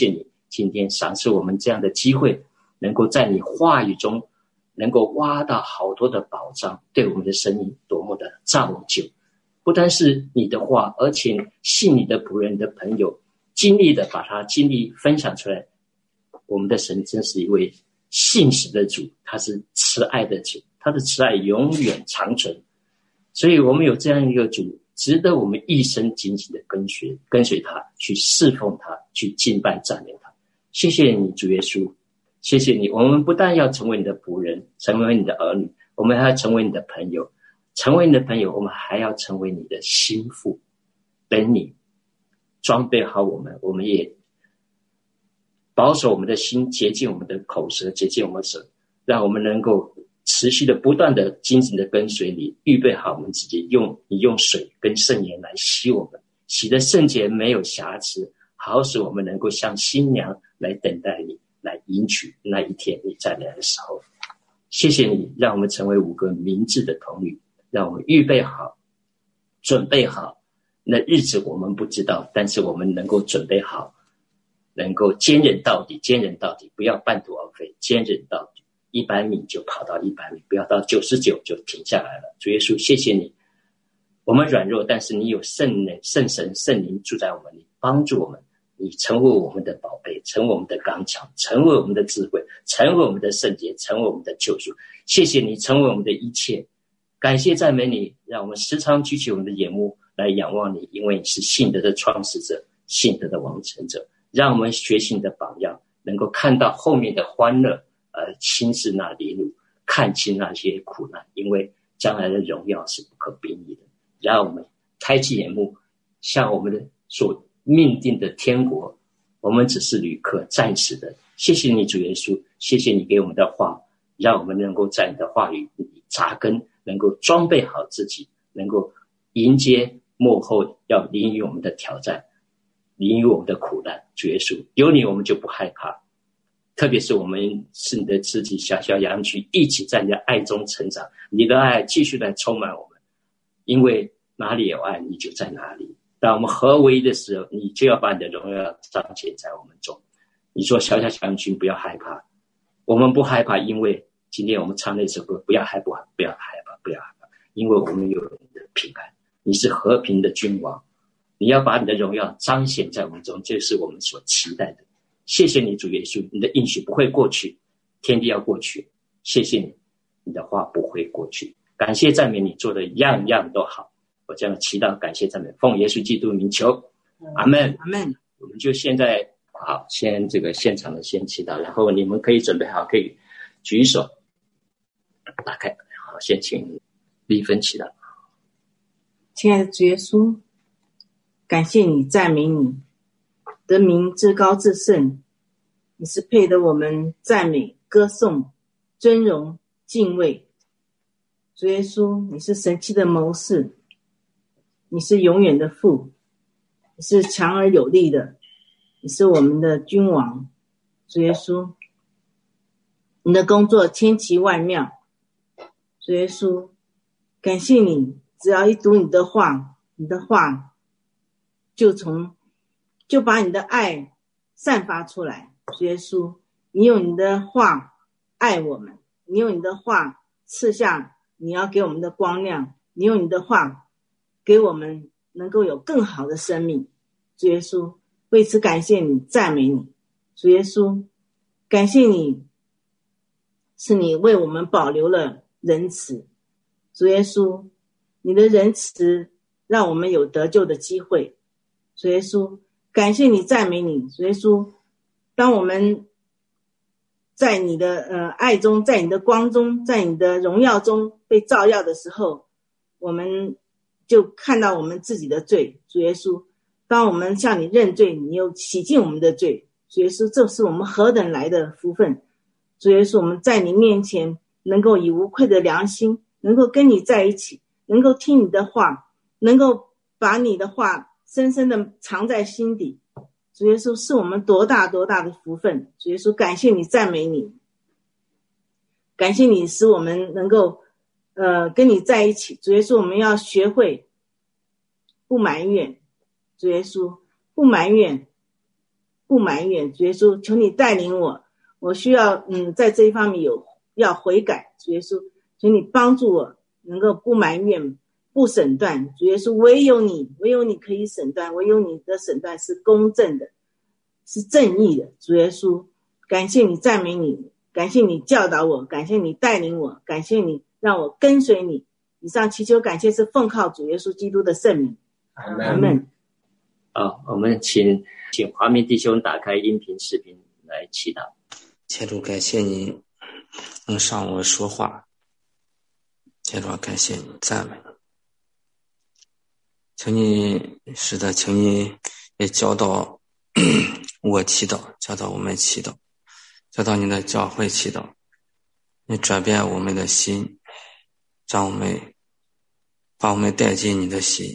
今天赏赐我们这样的机会，能够在你话语中能够挖到好多的宝藏，对我们的生命多么的造就。不单是你的话，而且信你的仆人的朋友经历的把他经历分享出来。我们的神真是一位信实的主，他是慈爱的主，他的慈爱永远长存。所以我们有这样一个主，值得我们一生紧紧的跟随他，去侍奉他，去敬拜赞美他。谢谢你主耶稣，谢谢你，我们不但要成为你的仆人，成为你的儿女，我们还要成为你的朋友。成为你的朋友，我们还要成为你的心腹，等你装备好我们，我们也保守我们的心，洁净我们的口舌，洁净我们的手，让我们能够持续的不断的紧紧的跟随你，预备好我们自己，你用水跟圣言来洗我们，洗的圣洁没有瑕疵，好使我们能够像新娘来等待你，来迎娶那一天你再来的时候。谢谢你让我们成为5个明智的童女，让我们预备好准备好，那日子我们不知道，但是我们能够准备好，能够坚忍到底，不要半途而废，坚忍到底，100米就跑到100米，不要到99就停下来了。主耶稣，谢谢你，我们软弱，但是你有圣神圣灵住在我们里，帮助我们，你成为我们的宝贝，成为我们的刚强，成为我们的智慧，成为我们的圣洁，成为我们的救赎。谢谢你成为我们的一切，感谢赞美你，让我们时常举起我们的眼目来仰望你，因为你是信德的创始者，信德的完成者。让我们学习你的榜样，能够看到后面的欢乐，轻视那离怒，看清那些苦难，因为将来的荣耀是不可比拟的。让我们开启眼目，向我们的所命定的天国，我们只是旅客，暂时的。谢谢你主耶稣，谢谢你给我们的话，让我们能够在你的话语里扎根，能够装备好自己，能够迎接末后要临于我们的挑战，临于我们的苦难。主耶稣，有你我们就不害怕，特别是我们是你的肢体，小小羊群，一起在你的爱中成长，你的爱继续来充满我们，因为哪里有爱你就在哪里。当我们合为一的时候，你就要把你的荣耀彰显在我们中。你说小小羊群不要害怕，我们不害怕，因为今天我们唱那首歌，不要害怕，不要害怕，不要害怕，因为我们有你的平安，你是和平的君王，你要把你的荣耀彰显在我们中，这是我们所期待的。谢谢你主耶稣，你的应许不会过去，天地要过去，谢谢你，你的话不会过去。感谢赞美你做的样样都好，我这样祈祷感谢赞美，奉耶稣基督名求，阿们阿们。我们就现在好，先这个现场的先祈祷，然后你们可以准备好，可以举手打开。好，先请丽芬祈祷。 亲爱的主耶稣，感谢你，赞美你，得名至高至圣，你是配得我们赞美、歌颂、尊荣、敬畏。主耶稣，你是神奇的谋士，你是永远的父，你是强而有力的，你是我们的君王。主耶稣，你的工作千奇万妙。主耶稣，感谢你，只要一读你的话，你的话就把你的爱散发出来。主耶稣，你用你的话爱我们，你用你的话赐下你要给我们的光亮，你用你的话给我们能够有更好的生命。主耶稣，为此感谢你，赞美你。主耶稣，感谢你，是你为我们保留了仁慈。主耶稣，你的仁慈让我们有得救的机会。主耶稣，感谢你，赞美你。主耶稣，当我们在你的爱中，在你的光中，在你的荣耀中被照耀的时候，我们就看到我们自己的罪。主耶稣，当我们向你认罪，你又洗净我们的罪。主耶稣，这是我们何等来的福分。主耶稣，我们在你面前能够以无愧的良心，能够跟你在一起，能够听你的话，能够把你的话深深的藏在心底。主耶稣，是我们多大多大的福分。主耶稣，感谢你，赞美你，感谢你使我们能够跟你在一起。主耶稣，我们要学会不埋怨。主耶稣，不埋怨， 不埋怨。主耶稣，求你带领我，我需要在这一方面要悔改。主耶稣，求你帮助我能够不埋怨不审断。主耶稣，唯有你可以审断，唯有你的审断是公正的，是正义的。主耶稣，感谢你，赞美你，感谢你教导我，感谢你带领我，感谢你让我跟随你。以上祈求感谢是奉靠主耶稣基督的圣名。阿们。 好，我们请华明弟兄打开音频视频来祈祷。 天主，感谢你能让我说话，天主，感谢你，赞美你。请你请你也教导我祈祷，教导我们祈祷，教导你的教会祈祷，你转变我们的心，让把我们带进你的心，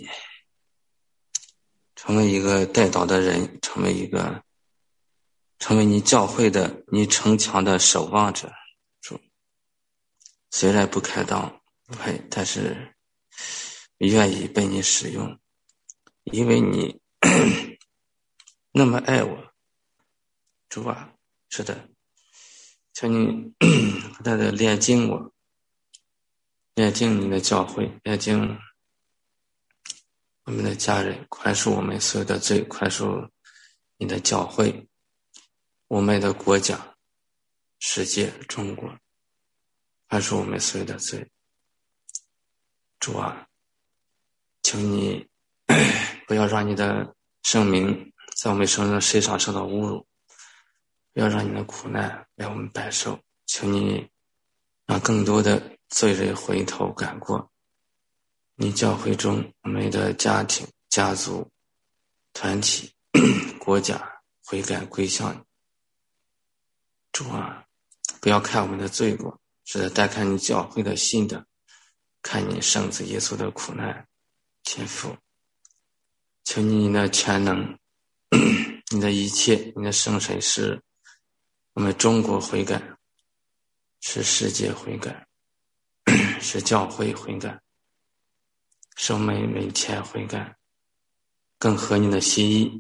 成为一个带导的人，成为你教会的你城墙的守望者。主，虽然不开裆不配，但是愿意被你使用，因为你那么爱我。主啊，是的，求你不断的炼净我，炼净你的教会，炼净我们的家人，宽恕我们所有的罪，宽恕你的教会，我们的国家，世界，中国，宽恕我们所有的罪。主啊，求你不要让你的圣名在我们身上受到侮辱，不要让你的苦难来我们白受。求你让更多的罪人回头改过，你教会中我们的家庭、家族、团体、国家悔改归向你。主啊，不要看我们的罪过，是的，但看你教会的信的，看你圣子耶稣的苦难。天父，求你的全能，你的一切，你的圣神使我们中国悔改，使世界悔改，使教会悔改，使我们每天悔改，更合你的心意。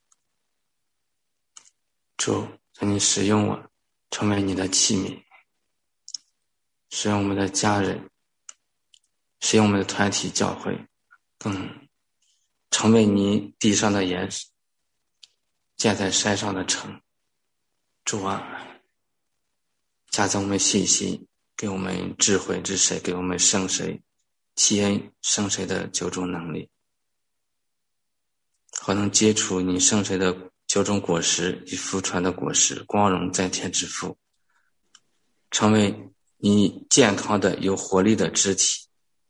主，求你使用我，成为你的器皿，使用我们的家人，使用我们的团体教会，更成为你地上的岩石，建在山上的城。主啊，加增我们信心，给我们智慧之水，给我们圣水启恩圣水的9种能力，好能接触你圣水的9种果实与福传的果实，光荣在天之父，成为你健康的有活力的肢体。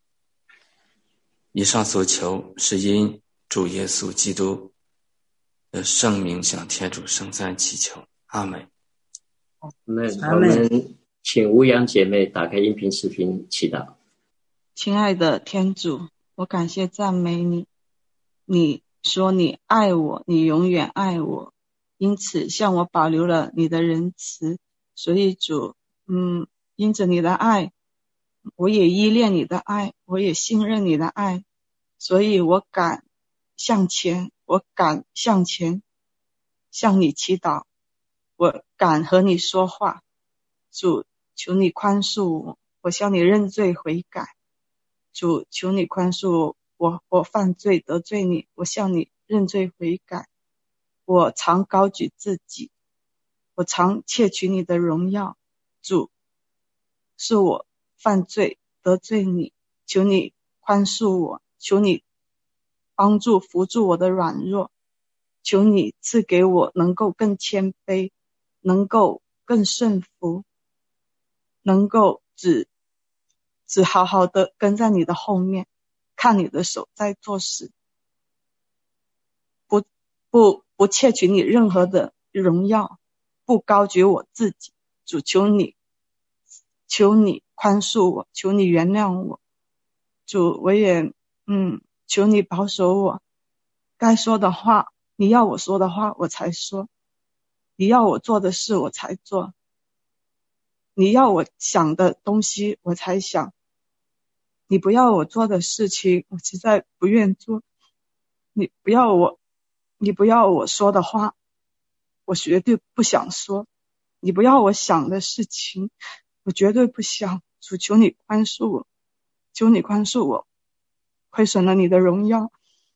以上所求是因主耶稣基督的圣名向天主圣三祈求，阿们。 我们请乌阳姐妹打开音频视频祈祷。 亲爱的天主，我感谢赞美你，你说你爱我，你永远爱我，因此向我保留了你的仁慈。所以主，因着你的爱，我也依恋你的爱，我也信任你的爱，所以我敢向前，我敢向前向你祈祷，我敢和你说话。主，求你宽恕我，我向你认罪悔改。主，求你宽恕我犯罪得罪你，我向你认罪悔改。我常高举自己，我常窃取你的荣耀。主，是我犯罪得罪你，求你宽恕我，求你帮助扶助我的软弱，求你赐给我能够更谦卑，能够更顺服，能够只好好的跟在你的后面，看你的手在做事，不窃取你任何的荣耀，不高举我自己。主，求你宽恕我，求你原谅我。主，我也求你保守我，该说的话，你要我说的话我才说，你要我做的事我才做，你要我想的东西我才想，你不要我做的事情我实在不愿做，你不要我说的话我绝对不想说，你不要我想的事情，我绝对不想。主，求你宽恕我，求你宽恕我，亏损了你的荣耀。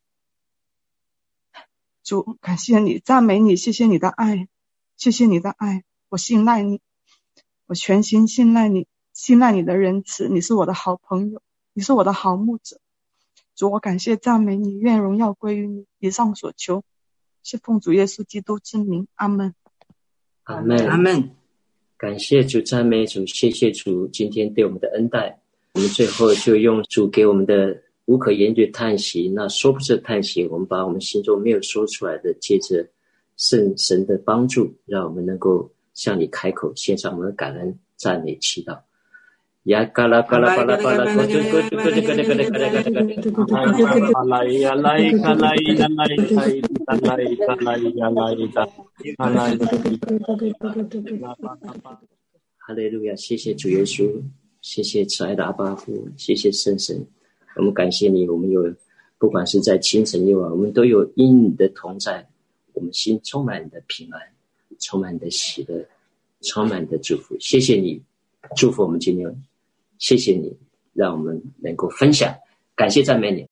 主，感谢你，赞美你，谢谢你的爱，谢谢你的爱，我信赖你，我全心信赖你，信赖你的仁慈，你是我的好朋友，你是我的好牧者。主，我感谢赞美你，愿荣耀归于你。以上所求是奉主耶稣基督之名，阿们。 阿们，阿们。感谢主，赞美主，谢谢主今天对我们的恩待。我们最后就用主给我们的无可言喻叹息，那说不出的叹息，我们把我们心中没有说出来的，借着圣神的帮助，让我们能够向你开口，献上我们的感恩、赞美、祈祷。呀嘎啦嘎啦巴拉巴拉，咕嘟咕嘟咕嘟咕嘟咕嘟咕嘟咕嘟咕嘟。哈利路亚！谢谢主耶稣，谢谢慈爱的阿爸父，谢谢圣神。我们感谢你，我们有不管是在清晨夜晚，我们都有因你的同在，我们心充满你的平安，充满你的喜乐，充满你的祝福。谢谢你祝福我们今天，谢谢你让我们能够分享，感谢赞美你。